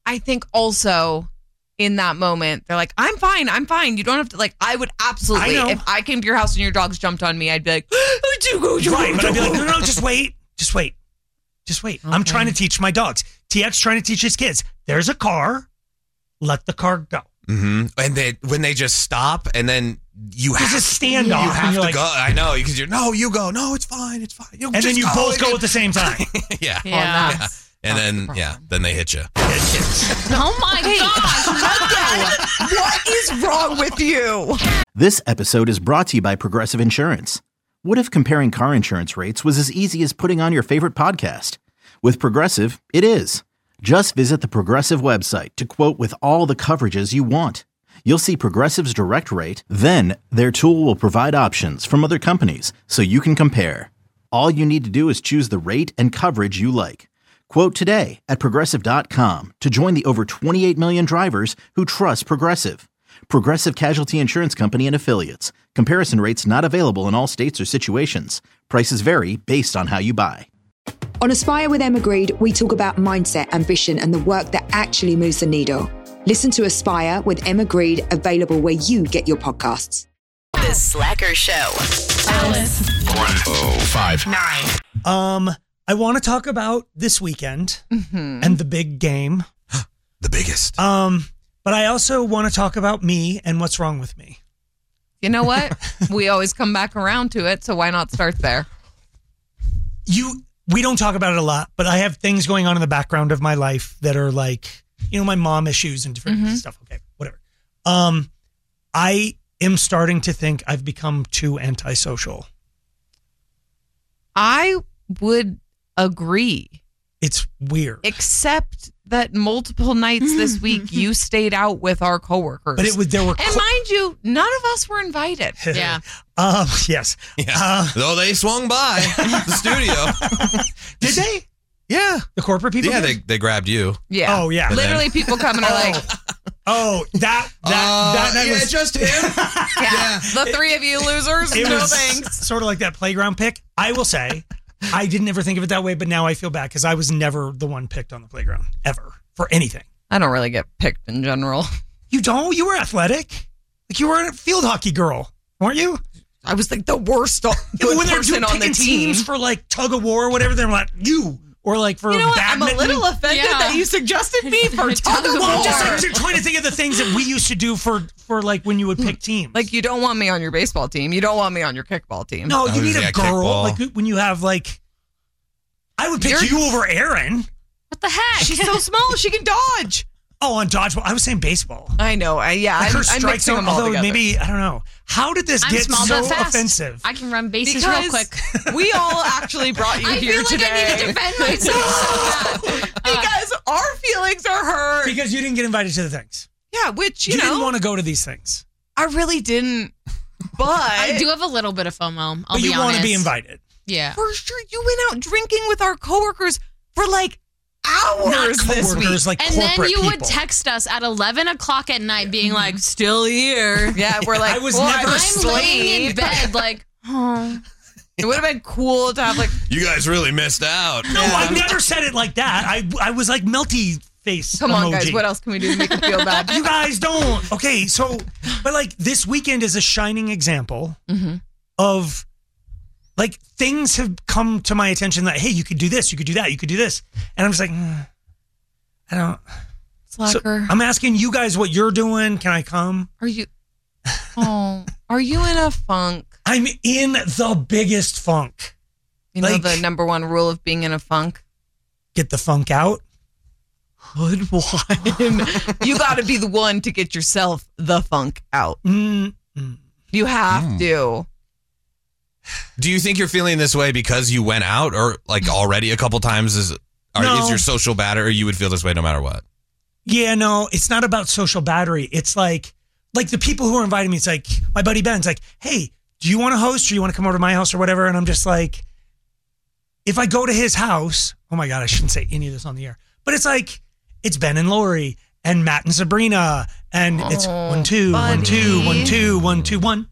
Speaker 5: also in that moment, they're like, I'm fine. You don't have to, like, I would absolutely, if I came to your house and your dogs jumped on me, I'd be like,
Speaker 7: right, but I'd be like, no, just wait. Okay. I'm trying to teach my dogs. TX trying to teach his kids. There's a car. Let the car go.
Speaker 8: Mm-hmm. And when they just stop, and then you have
Speaker 7: to stand off.
Speaker 8: You have to
Speaker 7: like,
Speaker 8: go. I know, because you go. No, it's fine.
Speaker 7: And then you both go at the same time.
Speaker 8: Yeah. And then they hit you.
Speaker 9: Oh my gosh.
Speaker 5: What is wrong with you?
Speaker 1: This episode is brought to you by Progressive Insurance. What if comparing car insurance rates was as easy as putting on your favorite podcast? With Progressive, it is. Just visit the Progressive website to quote with all the coverages you want. You'll see Progressive's direct rate, then their tool will provide options from other companies so you can compare. All you need to do is choose the rate and coverage you like. Quote today at Progressive.com to join the over 28 million drivers who trust Progressive. Progressive Casualty Insurance Company and Affiliates. Comparison rates not available in all states or situations. Prices vary based on how you buy.
Speaker 2: On Aspire with Emma Grede, we talk about mindset, ambition, and the work that actually moves the needle. Listen to Aspire with Emma Grede, available where you get your podcasts.
Speaker 6: The Slacker Show. Alice.
Speaker 3: 1059.
Speaker 7: I want to talk about this weekend and the big game.
Speaker 8: The biggest.
Speaker 7: But I also want to talk about me and what's wrong with me.
Speaker 5: You know what? We always come back around to it, so why not start there?
Speaker 7: We don't talk about it a lot, but I have things going on in the background of my life that are like, my mom issues and different stuff. Okay, whatever. I am starting to think I've become too antisocial.
Speaker 5: I would agree.
Speaker 7: It's weird.
Speaker 5: Except that multiple nights this week you stayed out with our coworkers.
Speaker 7: But there were
Speaker 5: and mind you, none of us were invited.
Speaker 9: Yeah.
Speaker 7: Yes.
Speaker 8: Yeah. Though they swung by the studio.
Speaker 7: Did they?
Speaker 8: Yeah.
Speaker 7: The corporate people?
Speaker 8: Yeah,
Speaker 7: did?
Speaker 8: they grabbed you.
Speaker 5: Yeah.
Speaker 7: Oh, yeah.
Speaker 5: Literally people come and are like,
Speaker 7: that was
Speaker 8: just him.
Speaker 5: Yeah. The three of you losers.
Speaker 7: It
Speaker 5: No
Speaker 7: was
Speaker 5: thanks.
Speaker 7: Sort of like that playground pick. I will say, I didn't ever think of it that way, but now I feel bad because I was never the one picked on the playground ever for anything.
Speaker 5: I don't really get picked in general.
Speaker 7: You don't? You were athletic. Like you were a field hockey girl, weren't you?
Speaker 5: I was like the worst good
Speaker 7: when they're
Speaker 5: person on the
Speaker 7: picking
Speaker 5: team.
Speaker 7: teams for like tug of war or whatever, they're like you. Or like for badminton.
Speaker 5: I'm a little offended that you suggested me for tug of war.
Speaker 7: Well, I'm just like, trying to think of the things that we used to do for like when you would pick teams.
Speaker 5: Like you don't want me on your baseball team. You don't want me on your kickball team.
Speaker 7: No, you need a girl.
Speaker 8: Kickball.
Speaker 7: Like when you have like, I would pick you over Erin.
Speaker 9: What the heck?
Speaker 5: She's so small. She can dodge.
Speaker 7: Oh, on dodgeball. I was saying baseball.
Speaker 5: I know.
Speaker 7: Like her strikes
Speaker 5: them all together.
Speaker 7: Maybe, I don't know. How did this get
Speaker 9: small,
Speaker 7: so
Speaker 9: but fast.
Speaker 7: offensive?
Speaker 9: I can run bases
Speaker 5: Because
Speaker 9: real quick.
Speaker 5: We all actually brought you here today.
Speaker 9: I feel like I need to defend myself so bad.
Speaker 5: Because our feelings are hurt.
Speaker 7: Because you didn't get invited to the things.
Speaker 5: Yeah, which,
Speaker 7: you didn't want to go to these things.
Speaker 5: I really didn't. But
Speaker 9: I do have a little bit of FOMO. But
Speaker 7: you want to be invited.
Speaker 9: Yeah.
Speaker 5: For sure. You went out drinking with our coworkers for like hours
Speaker 7: Not
Speaker 5: this week.
Speaker 7: like
Speaker 9: and then you
Speaker 7: people.
Speaker 9: would text us at 11 o'clock at night being like, still here.
Speaker 5: Yeah, we're like,
Speaker 7: I was never
Speaker 9: I'm laying in bed like, oh.
Speaker 5: It would have been cool to have like.
Speaker 8: You guys really missed out.
Speaker 7: No, I never said it like that. I was like melty face.
Speaker 5: Come on,
Speaker 7: emoji.
Speaker 5: guys. What else can we do to make it feel bad?
Speaker 7: You guys don't. Okay, so, but like this weekend is a shining example of like things have come to my attention that, hey, you could do this, you could do that, you could do this. And I'm just like, I don't.
Speaker 5: Slacker.
Speaker 7: So I'm asking you guys what you're doing. Can I come?
Speaker 5: Are you in a funk?
Speaker 7: I'm in the biggest funk.
Speaker 5: You know the number one rule of being in a funk?
Speaker 7: Get the funk out.
Speaker 5: Good one. You got to be the one to get yourself the funk out. You have to.
Speaker 8: Do you think you're feeling this way because you went out or like already a couple times? Is your social battery, or you would feel this way no matter what?
Speaker 7: Yeah, no, it's not about social battery. It's like the people who are inviting me, it's like my buddy Ben's like, hey, do you want to host or you want to come over to my house or whatever? And I'm just like, if I go to his house, oh my God, I shouldn't say any of this on the air, but it's like, it's Ben and Lori and Matt and Sabrina. And it's 1, 2, 1, 2, 1, 2, 1, 2, 1.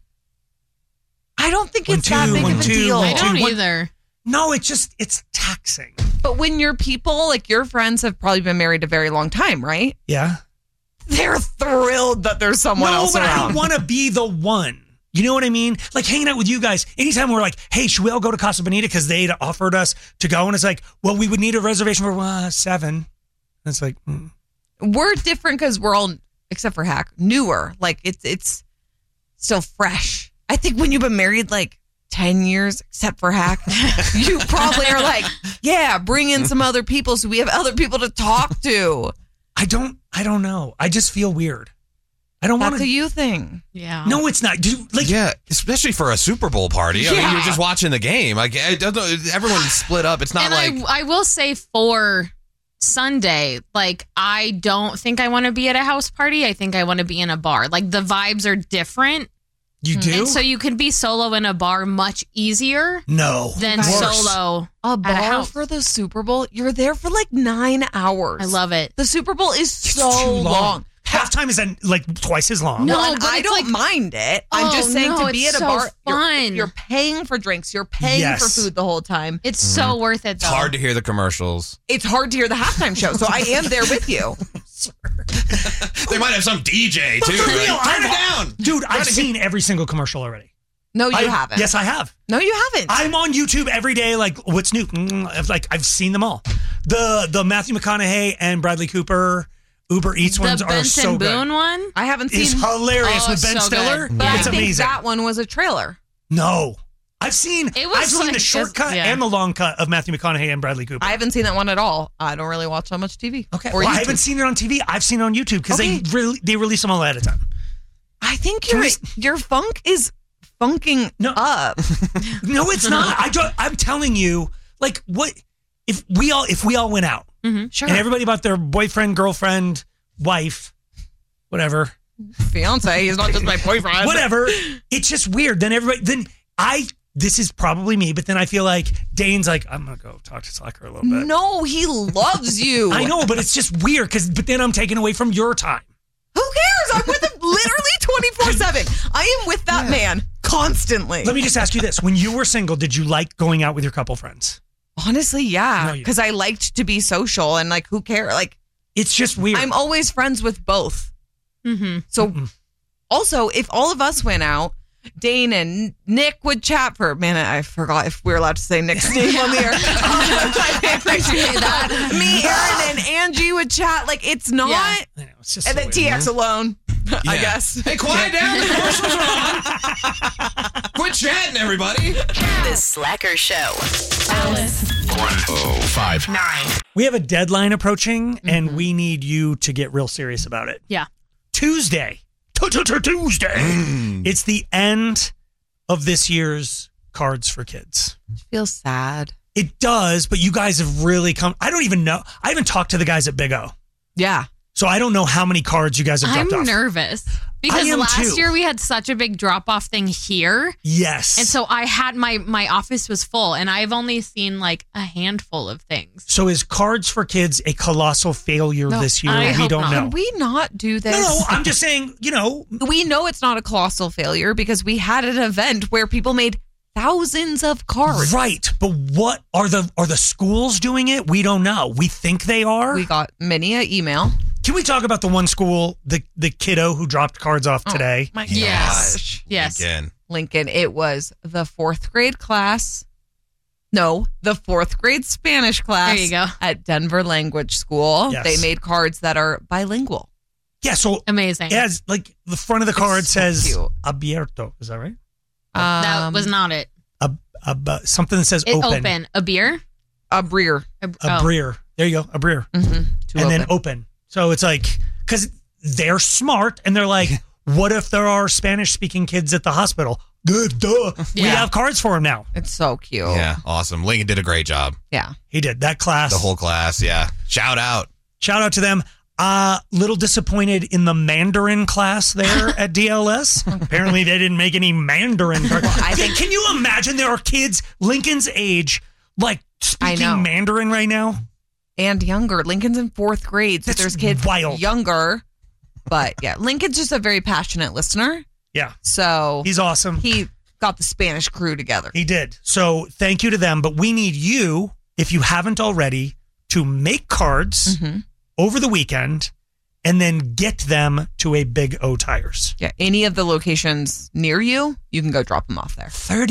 Speaker 5: I don't think it's that big of a deal.
Speaker 9: I don't either.
Speaker 7: No, it's taxing.
Speaker 5: But when your people, like your friends have probably been married a very long time, right?
Speaker 7: Yeah.
Speaker 5: They're thrilled that there's someone else around.
Speaker 7: I don't want to be the one. You know what I mean? Like hanging out with you guys. Anytime we're like, hey, should we all go to Casa Bonita? Because they'd offered us to go. And it's like, well, we would need a reservation for 7. And it's like,
Speaker 5: We're different because we're all, except for Hack, newer. Like it's still fresh. I think when you've been married like 10 years, except for Hack, you probably are like, yeah, bring in some other people so we have other people to talk to.
Speaker 7: I don't know. I just feel weird. I don't want to.
Speaker 5: That's a you thing.
Speaker 9: Yeah.
Speaker 7: No, it's not.
Speaker 8: Yeah, especially for a Super Bowl party. I mean, you're just watching the game. Like, everyone's split up. It's not
Speaker 9: and I will say for Sunday, like, I don't think I want to be at a house party. I think I want to be in a bar. Like, the vibes are different.
Speaker 7: You do?
Speaker 9: And so you can be solo in a bar much easier than solo
Speaker 5: a bar
Speaker 9: at a house.
Speaker 5: For the Super Bowl. You're there for like 9 hours.
Speaker 9: I love it.
Speaker 5: The Super Bowl is so
Speaker 7: too
Speaker 5: long.
Speaker 7: Halftime is like twice as long.
Speaker 5: No, I don't mind it. I'm just saying to be at a bar,
Speaker 9: fun.
Speaker 5: You're paying for drinks. You're paying for food the whole time.
Speaker 9: It's so worth it, though.
Speaker 8: It's hard to hear the commercials.
Speaker 5: It's hard to hear the halftime show, so I am there with you.
Speaker 8: They might have some DJ, too. Turn it down.
Speaker 7: Dude, I've seen every single commercial already.
Speaker 5: No, you haven't.
Speaker 7: Yes, I have.
Speaker 5: No, you haven't.
Speaker 7: I'm on YouTube every day, like, what's new? I've seen them all. The Matthew McConaughey and Bradley Cooper Uber Eats ones are so good.
Speaker 9: The Benson Boone one?
Speaker 5: I haven't seen.
Speaker 7: It's hilarious with Ben Stiller.
Speaker 5: But
Speaker 7: it's
Speaker 5: I think
Speaker 7: amazing.
Speaker 5: that one was a trailer.
Speaker 7: No. I've seen the shortcut and the long cut of Matthew McConaughey and Bradley Cooper.
Speaker 5: I haven't seen that one at all. I don't really watch that much TV.
Speaker 7: Okay. Well, I haven't seen it on TV. I've seen it on YouTube because they release them all ahead of time.
Speaker 5: I think your funk is funking up.
Speaker 7: No, it's not. I'm telling you, like, what if we all went out,
Speaker 5: sure,
Speaker 7: and everybody about their boyfriend, girlfriend, wife, whatever,
Speaker 5: fiance. He's not just my boyfriend.
Speaker 7: Whatever. It's just weird. This is probably me, but then I feel like Dane's like, I'm going to go talk to Slacker a little bit.
Speaker 5: No, he loves you.
Speaker 7: I know, but it's just weird but then I'm taking away from your time.
Speaker 5: Who cares? I'm with him literally 24/7. I am with that man constantly.
Speaker 7: Let me just ask you this. When you were single, did you like going out with your couple friends?
Speaker 5: Honestly, yeah. Because I liked to be social and like, who cares? Like,
Speaker 7: it's just weird.
Speaker 5: I'm always friends with both. So also, if all of us went out, Dane and Nick would chat for a minute. I forgot if we were allowed to say Nick's name on the air. I appreciate that. Me, Aaron, and Angie would chat. Like, it's not.
Speaker 7: I know, it's just
Speaker 5: and then TX alone, I guess.
Speaker 8: Hey, quiet down. The commercials are on. Quit chatting, everybody.
Speaker 6: The Slacker Show. Alice.
Speaker 3: 105.9.
Speaker 7: We have a deadline approaching, and we need you to get real serious about it.
Speaker 9: Yeah.
Speaker 7: Tuesday. Tuesday. It's the end of this year's Cards for Kids.
Speaker 5: It feels sad.
Speaker 7: It does, but you guys have really come. I don't even know. I haven't talked to the guys at Big O.
Speaker 5: Yeah.
Speaker 7: So I don't know how many cards you guys have dropped off.
Speaker 9: I'm nervous because last year we had such a big drop-off thing here.
Speaker 7: Yes.
Speaker 9: And so I had my office was full and I've only seen like a handful of things.
Speaker 7: So is Cards for Kids a colossal failure this year?
Speaker 9: I
Speaker 7: We don't know.
Speaker 5: Can we not do this?
Speaker 7: No, I'm just saying,
Speaker 5: we know it's not a colossal failure because we had an event where people made thousands of cards.
Speaker 7: Right, but what are the schools doing it? We don't know. We think they are.
Speaker 5: We got many an email.
Speaker 7: Can we talk about the one school, the kiddo who dropped cards off today?
Speaker 5: My
Speaker 9: Yes.
Speaker 5: gosh.
Speaker 9: Yes.
Speaker 5: Lincoln, it was the 4th grade class. No, the 4th grade Spanish class.
Speaker 9: There you go.
Speaker 5: At Denver Language School.
Speaker 7: Yes.
Speaker 5: They made cards that are bilingual.
Speaker 7: Yeah, so
Speaker 9: amazing.
Speaker 7: As like the front of the card
Speaker 5: so
Speaker 7: says
Speaker 5: cute.
Speaker 7: abierto. Is that right?
Speaker 9: That was not it.
Speaker 7: Something that says open.
Speaker 9: A beer?
Speaker 5: A breer.
Speaker 7: Breer. There you go. A breer.
Speaker 5: Mm-hmm.
Speaker 7: And then open. So it's like, because they're smart and they're like, what if there are Spanish speaking kids at the hospital? Good, duh. We have cards for them now.
Speaker 5: It's so cute.
Speaker 8: Yeah, awesome. Lincoln did a great job.
Speaker 5: Yeah.
Speaker 7: He did. That class.
Speaker 8: The whole class, yeah. Shout out.
Speaker 7: Shout out to them. Little disappointed in the Mandarin class there at DLS. Apparently they didn't make any Mandarin cards. Can you imagine there are kids Lincoln's age like speaking Mandarin right now?
Speaker 5: And younger. Lincoln's in 4th grade. So there's kids younger. But yeah, Lincoln's just a very passionate listener.
Speaker 7: Yeah.
Speaker 5: So
Speaker 7: he's awesome.
Speaker 5: He got the Spanish crew together.
Speaker 7: He did. So thank you to them. But we need you, if you haven't already, to make cards over the weekend and then get them to a Big O Tires.
Speaker 5: Yeah. Any of the locations near you, you can go drop them off there.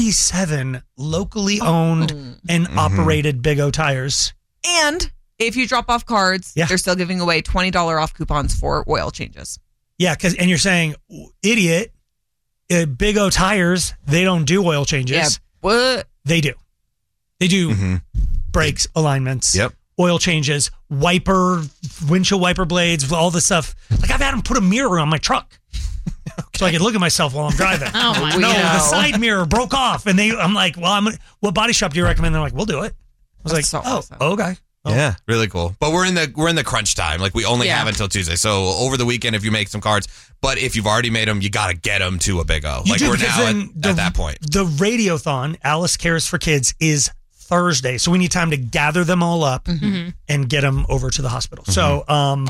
Speaker 7: 37 locally owned and operated Big O Tires.
Speaker 5: And if you drop off cards, they're still giving away $20 off coupons for oil changes.
Speaker 7: Yeah, and you're saying, idiot, Big O Tires, they don't do oil changes.
Speaker 5: Yeah, what?
Speaker 7: They do. They do brakes, alignments, oil changes, windshield wiper blades, all the stuff. Like I've had them put a mirror on my truck. So I can look at myself while I'm driving. The side mirror broke off. And I'm like, what body shop do you recommend? They're like, we'll do it. I was like,
Speaker 5: awesome.
Speaker 7: Okay. Oh.
Speaker 8: Yeah, really cool. But we're in the crunch time. Like we only have until Tuesday. So over the weekend, if you make some cards, but if you've already made them, you got to get them to a Big O. Like we're now at that point.
Speaker 7: The Radiothon, Alice Cares for Kids, is Thursday. So we need time to gather them all up and get them over to the hospital. So,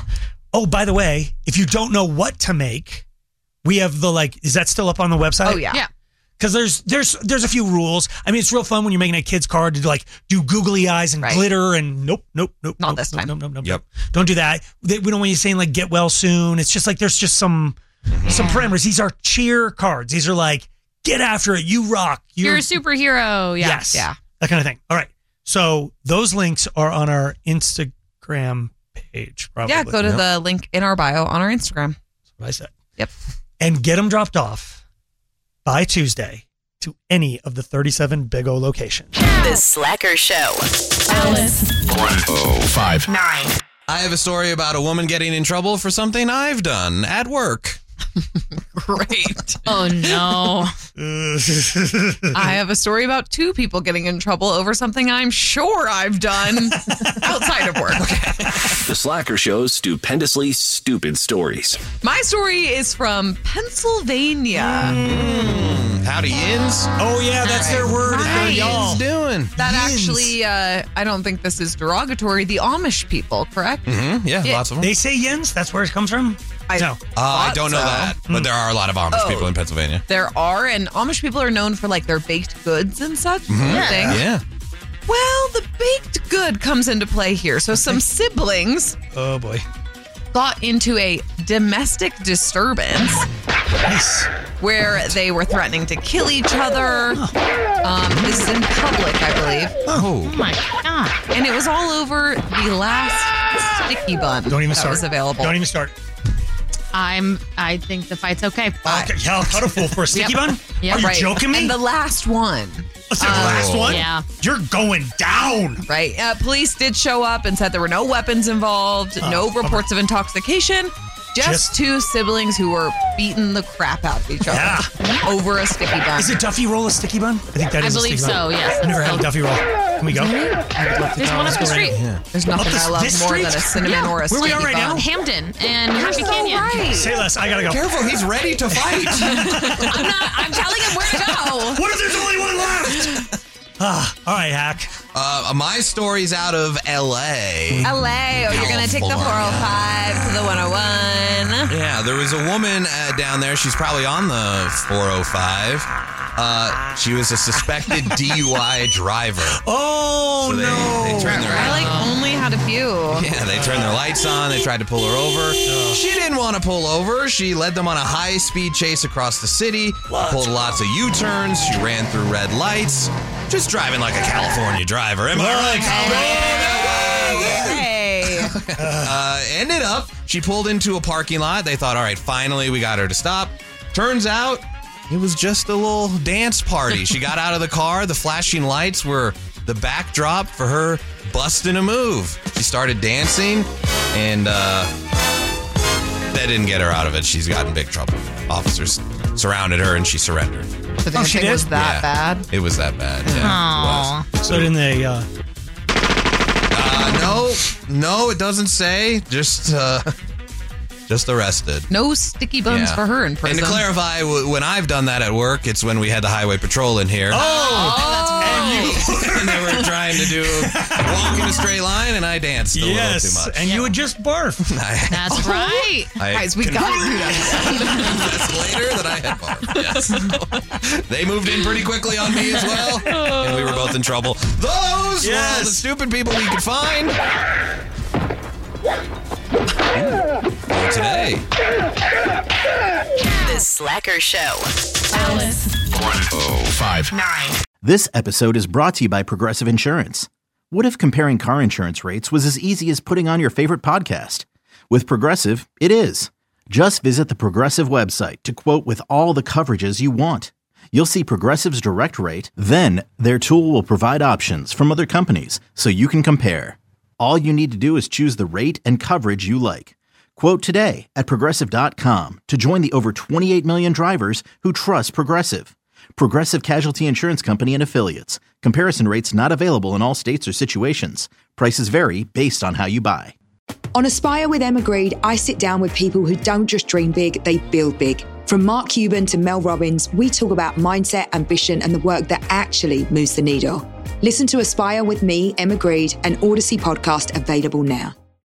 Speaker 7: by the way, if you don't know what to make, we have is that still up on the website?
Speaker 5: Oh, yeah. Yeah.
Speaker 7: Because there's a few rules. I mean, it's real fun when you're making a kid's card to do googly eyes and glitter and nope.
Speaker 5: Not this time.
Speaker 7: Nope. Yep. Don't do that. We don't want you saying get well soon. It's just there's just some parameters. These are cheer cards. These are get after it. You rock.
Speaker 9: You're a superhero. Yeah.
Speaker 7: Yes.
Speaker 5: Yeah.
Speaker 7: That kind of thing. All right. So those links are on our Instagram page. Probably.
Speaker 5: Yeah. Go to the link in our bio on our Instagram.
Speaker 7: That's what I said.
Speaker 5: Yep.
Speaker 7: And get them dropped off by Tuesday to any of the 37 Big O locations.
Speaker 6: The Slacker Show. Alice.
Speaker 3: 105.9.
Speaker 8: I have a story about a woman getting in trouble for something I've done at work.
Speaker 5: Great.
Speaker 9: Oh, no.
Speaker 5: I have a story about 2 people getting in trouble over something I'm sure I've done outside of work.
Speaker 16: The Slacker Show's stupendously stupid stories.
Speaker 5: My story is from Pennsylvania.
Speaker 8: Howdy, yins.
Speaker 7: Oh, yeah, that's their word.
Speaker 5: Right.
Speaker 8: Y'all doing?
Speaker 5: That actually, I don't think this is derogatory. The Amish people, correct?
Speaker 8: Yeah, lots of them.
Speaker 7: They say yins? That's where it comes from? No.
Speaker 8: I don't know that, but there are a lot of Amish people in Pennsylvania.
Speaker 5: There are, and Amish people are known for their baked goods and such.
Speaker 8: Yeah.
Speaker 5: Well, the baked good comes into play here. So some siblings
Speaker 7: oh boy
Speaker 5: got into a domestic disturbance where they were threatening to kill each other. This is in public, I believe.
Speaker 9: Oh my God.
Speaker 5: And it was all over the last sticky bun that was available.
Speaker 7: Don't even start.
Speaker 9: I think the fight's okay.
Speaker 7: Okay, yeah, I'll cut a fool for a sticky bun?
Speaker 9: Yep.
Speaker 7: Are you joking me?
Speaker 5: And the last one.
Speaker 7: What's that last one?
Speaker 9: Yeah.
Speaker 7: You're going down.
Speaker 5: Right. Police did show up and said there were no weapons involved, no reports of intoxication. Just 2 siblings who were beating the crap out of each other over a sticky bun.
Speaker 7: Is it Duffy Roll a sticky bun? I think that is
Speaker 9: I believe
Speaker 7: a sticky
Speaker 9: so,
Speaker 7: bun.
Speaker 9: yes.
Speaker 7: I've never had a Duffy Roll. Can we go?
Speaker 9: There's one up the street.
Speaker 5: There's nothing I love more than a cinnamon or a
Speaker 7: Where we
Speaker 5: sticky
Speaker 7: are right
Speaker 5: bun.
Speaker 7: now?
Speaker 9: Hampton and Hershey Canyon.
Speaker 5: Right.
Speaker 7: Say less. I gotta go.
Speaker 8: Careful, he's ready to fight.
Speaker 5: I'm telling him where to go.
Speaker 7: What if there's only one left? All right, Hack.
Speaker 8: My story's out of L.A.
Speaker 5: LA. Oh, you're going to take the 405 to the 101.
Speaker 8: Yeah, there was a woman down there. She's probably on the 405. She was a suspected DUI driver.
Speaker 7: Oh,
Speaker 8: So they turned their
Speaker 5: I only had a few.
Speaker 8: Yeah, they turned their lights on. They tried to pull her over. She didn't want to pull over. She led them on a high-speed chase across the city, pulled lots of U-turns. She ran through red lights. Just driving like a California driver. Am I right? Hey. Ended up, she pulled into a parking lot. They thought, all right, finally, we got her to stop. Turns out, it was just a little dance party. She got out of the car. The flashing lights were the backdrop for her busting a move. She started dancing, and that didn't get her out of it. She's got in big trouble. Officers surrounded her, and she surrendered.
Speaker 5: So the
Speaker 7: she did?
Speaker 5: was that bad?
Speaker 8: It was that bad. Yeah, it was.
Speaker 7: So didn't they?
Speaker 8: No, it doesn't say. Just arrested.
Speaker 5: No sticky buns for her in prison.
Speaker 8: And to clarify, when I've done that at work, it's when we had the highway patrol in here. And they were trying to walk in a straight line, and I danced a little too much.
Speaker 7: And you would just barf.
Speaker 9: That's right.
Speaker 5: Guys, we got to do that.
Speaker 8: That's later that I had barf. Yes. They moved in pretty quickly on me as well, and we were both in trouble. Those were all the stupid people we could find. For today.
Speaker 6: The Slacker Show.
Speaker 3: Alice. 105.9.
Speaker 1: This episode is brought to you by Progressive Insurance. What if comparing car insurance rates was as easy as putting on your favorite podcast? With Progressive, it is. Just visit the Progressive website to quote with all the coverages you want. You'll see Progressive's direct rate, then their tool will provide options from other companies so you can compare. All you need to do is choose the rate and coverage you like. Quote today at Progressive.com to join the over 28 million drivers who trust Progressive. Progressive Casualty Insurance Company and Affiliates. Comparison rates not available in all states or situations. Prices vary based on how you buy.
Speaker 2: On Aspire with Emma Grede, I sit down with people who don't just dream big, they build big. From Mark Cuban to Mel Robbins, we talk about mindset, ambition, and the work that actually moves the needle. Listen to Aspire with me, Emma Grede, an Odyssey podcast available now.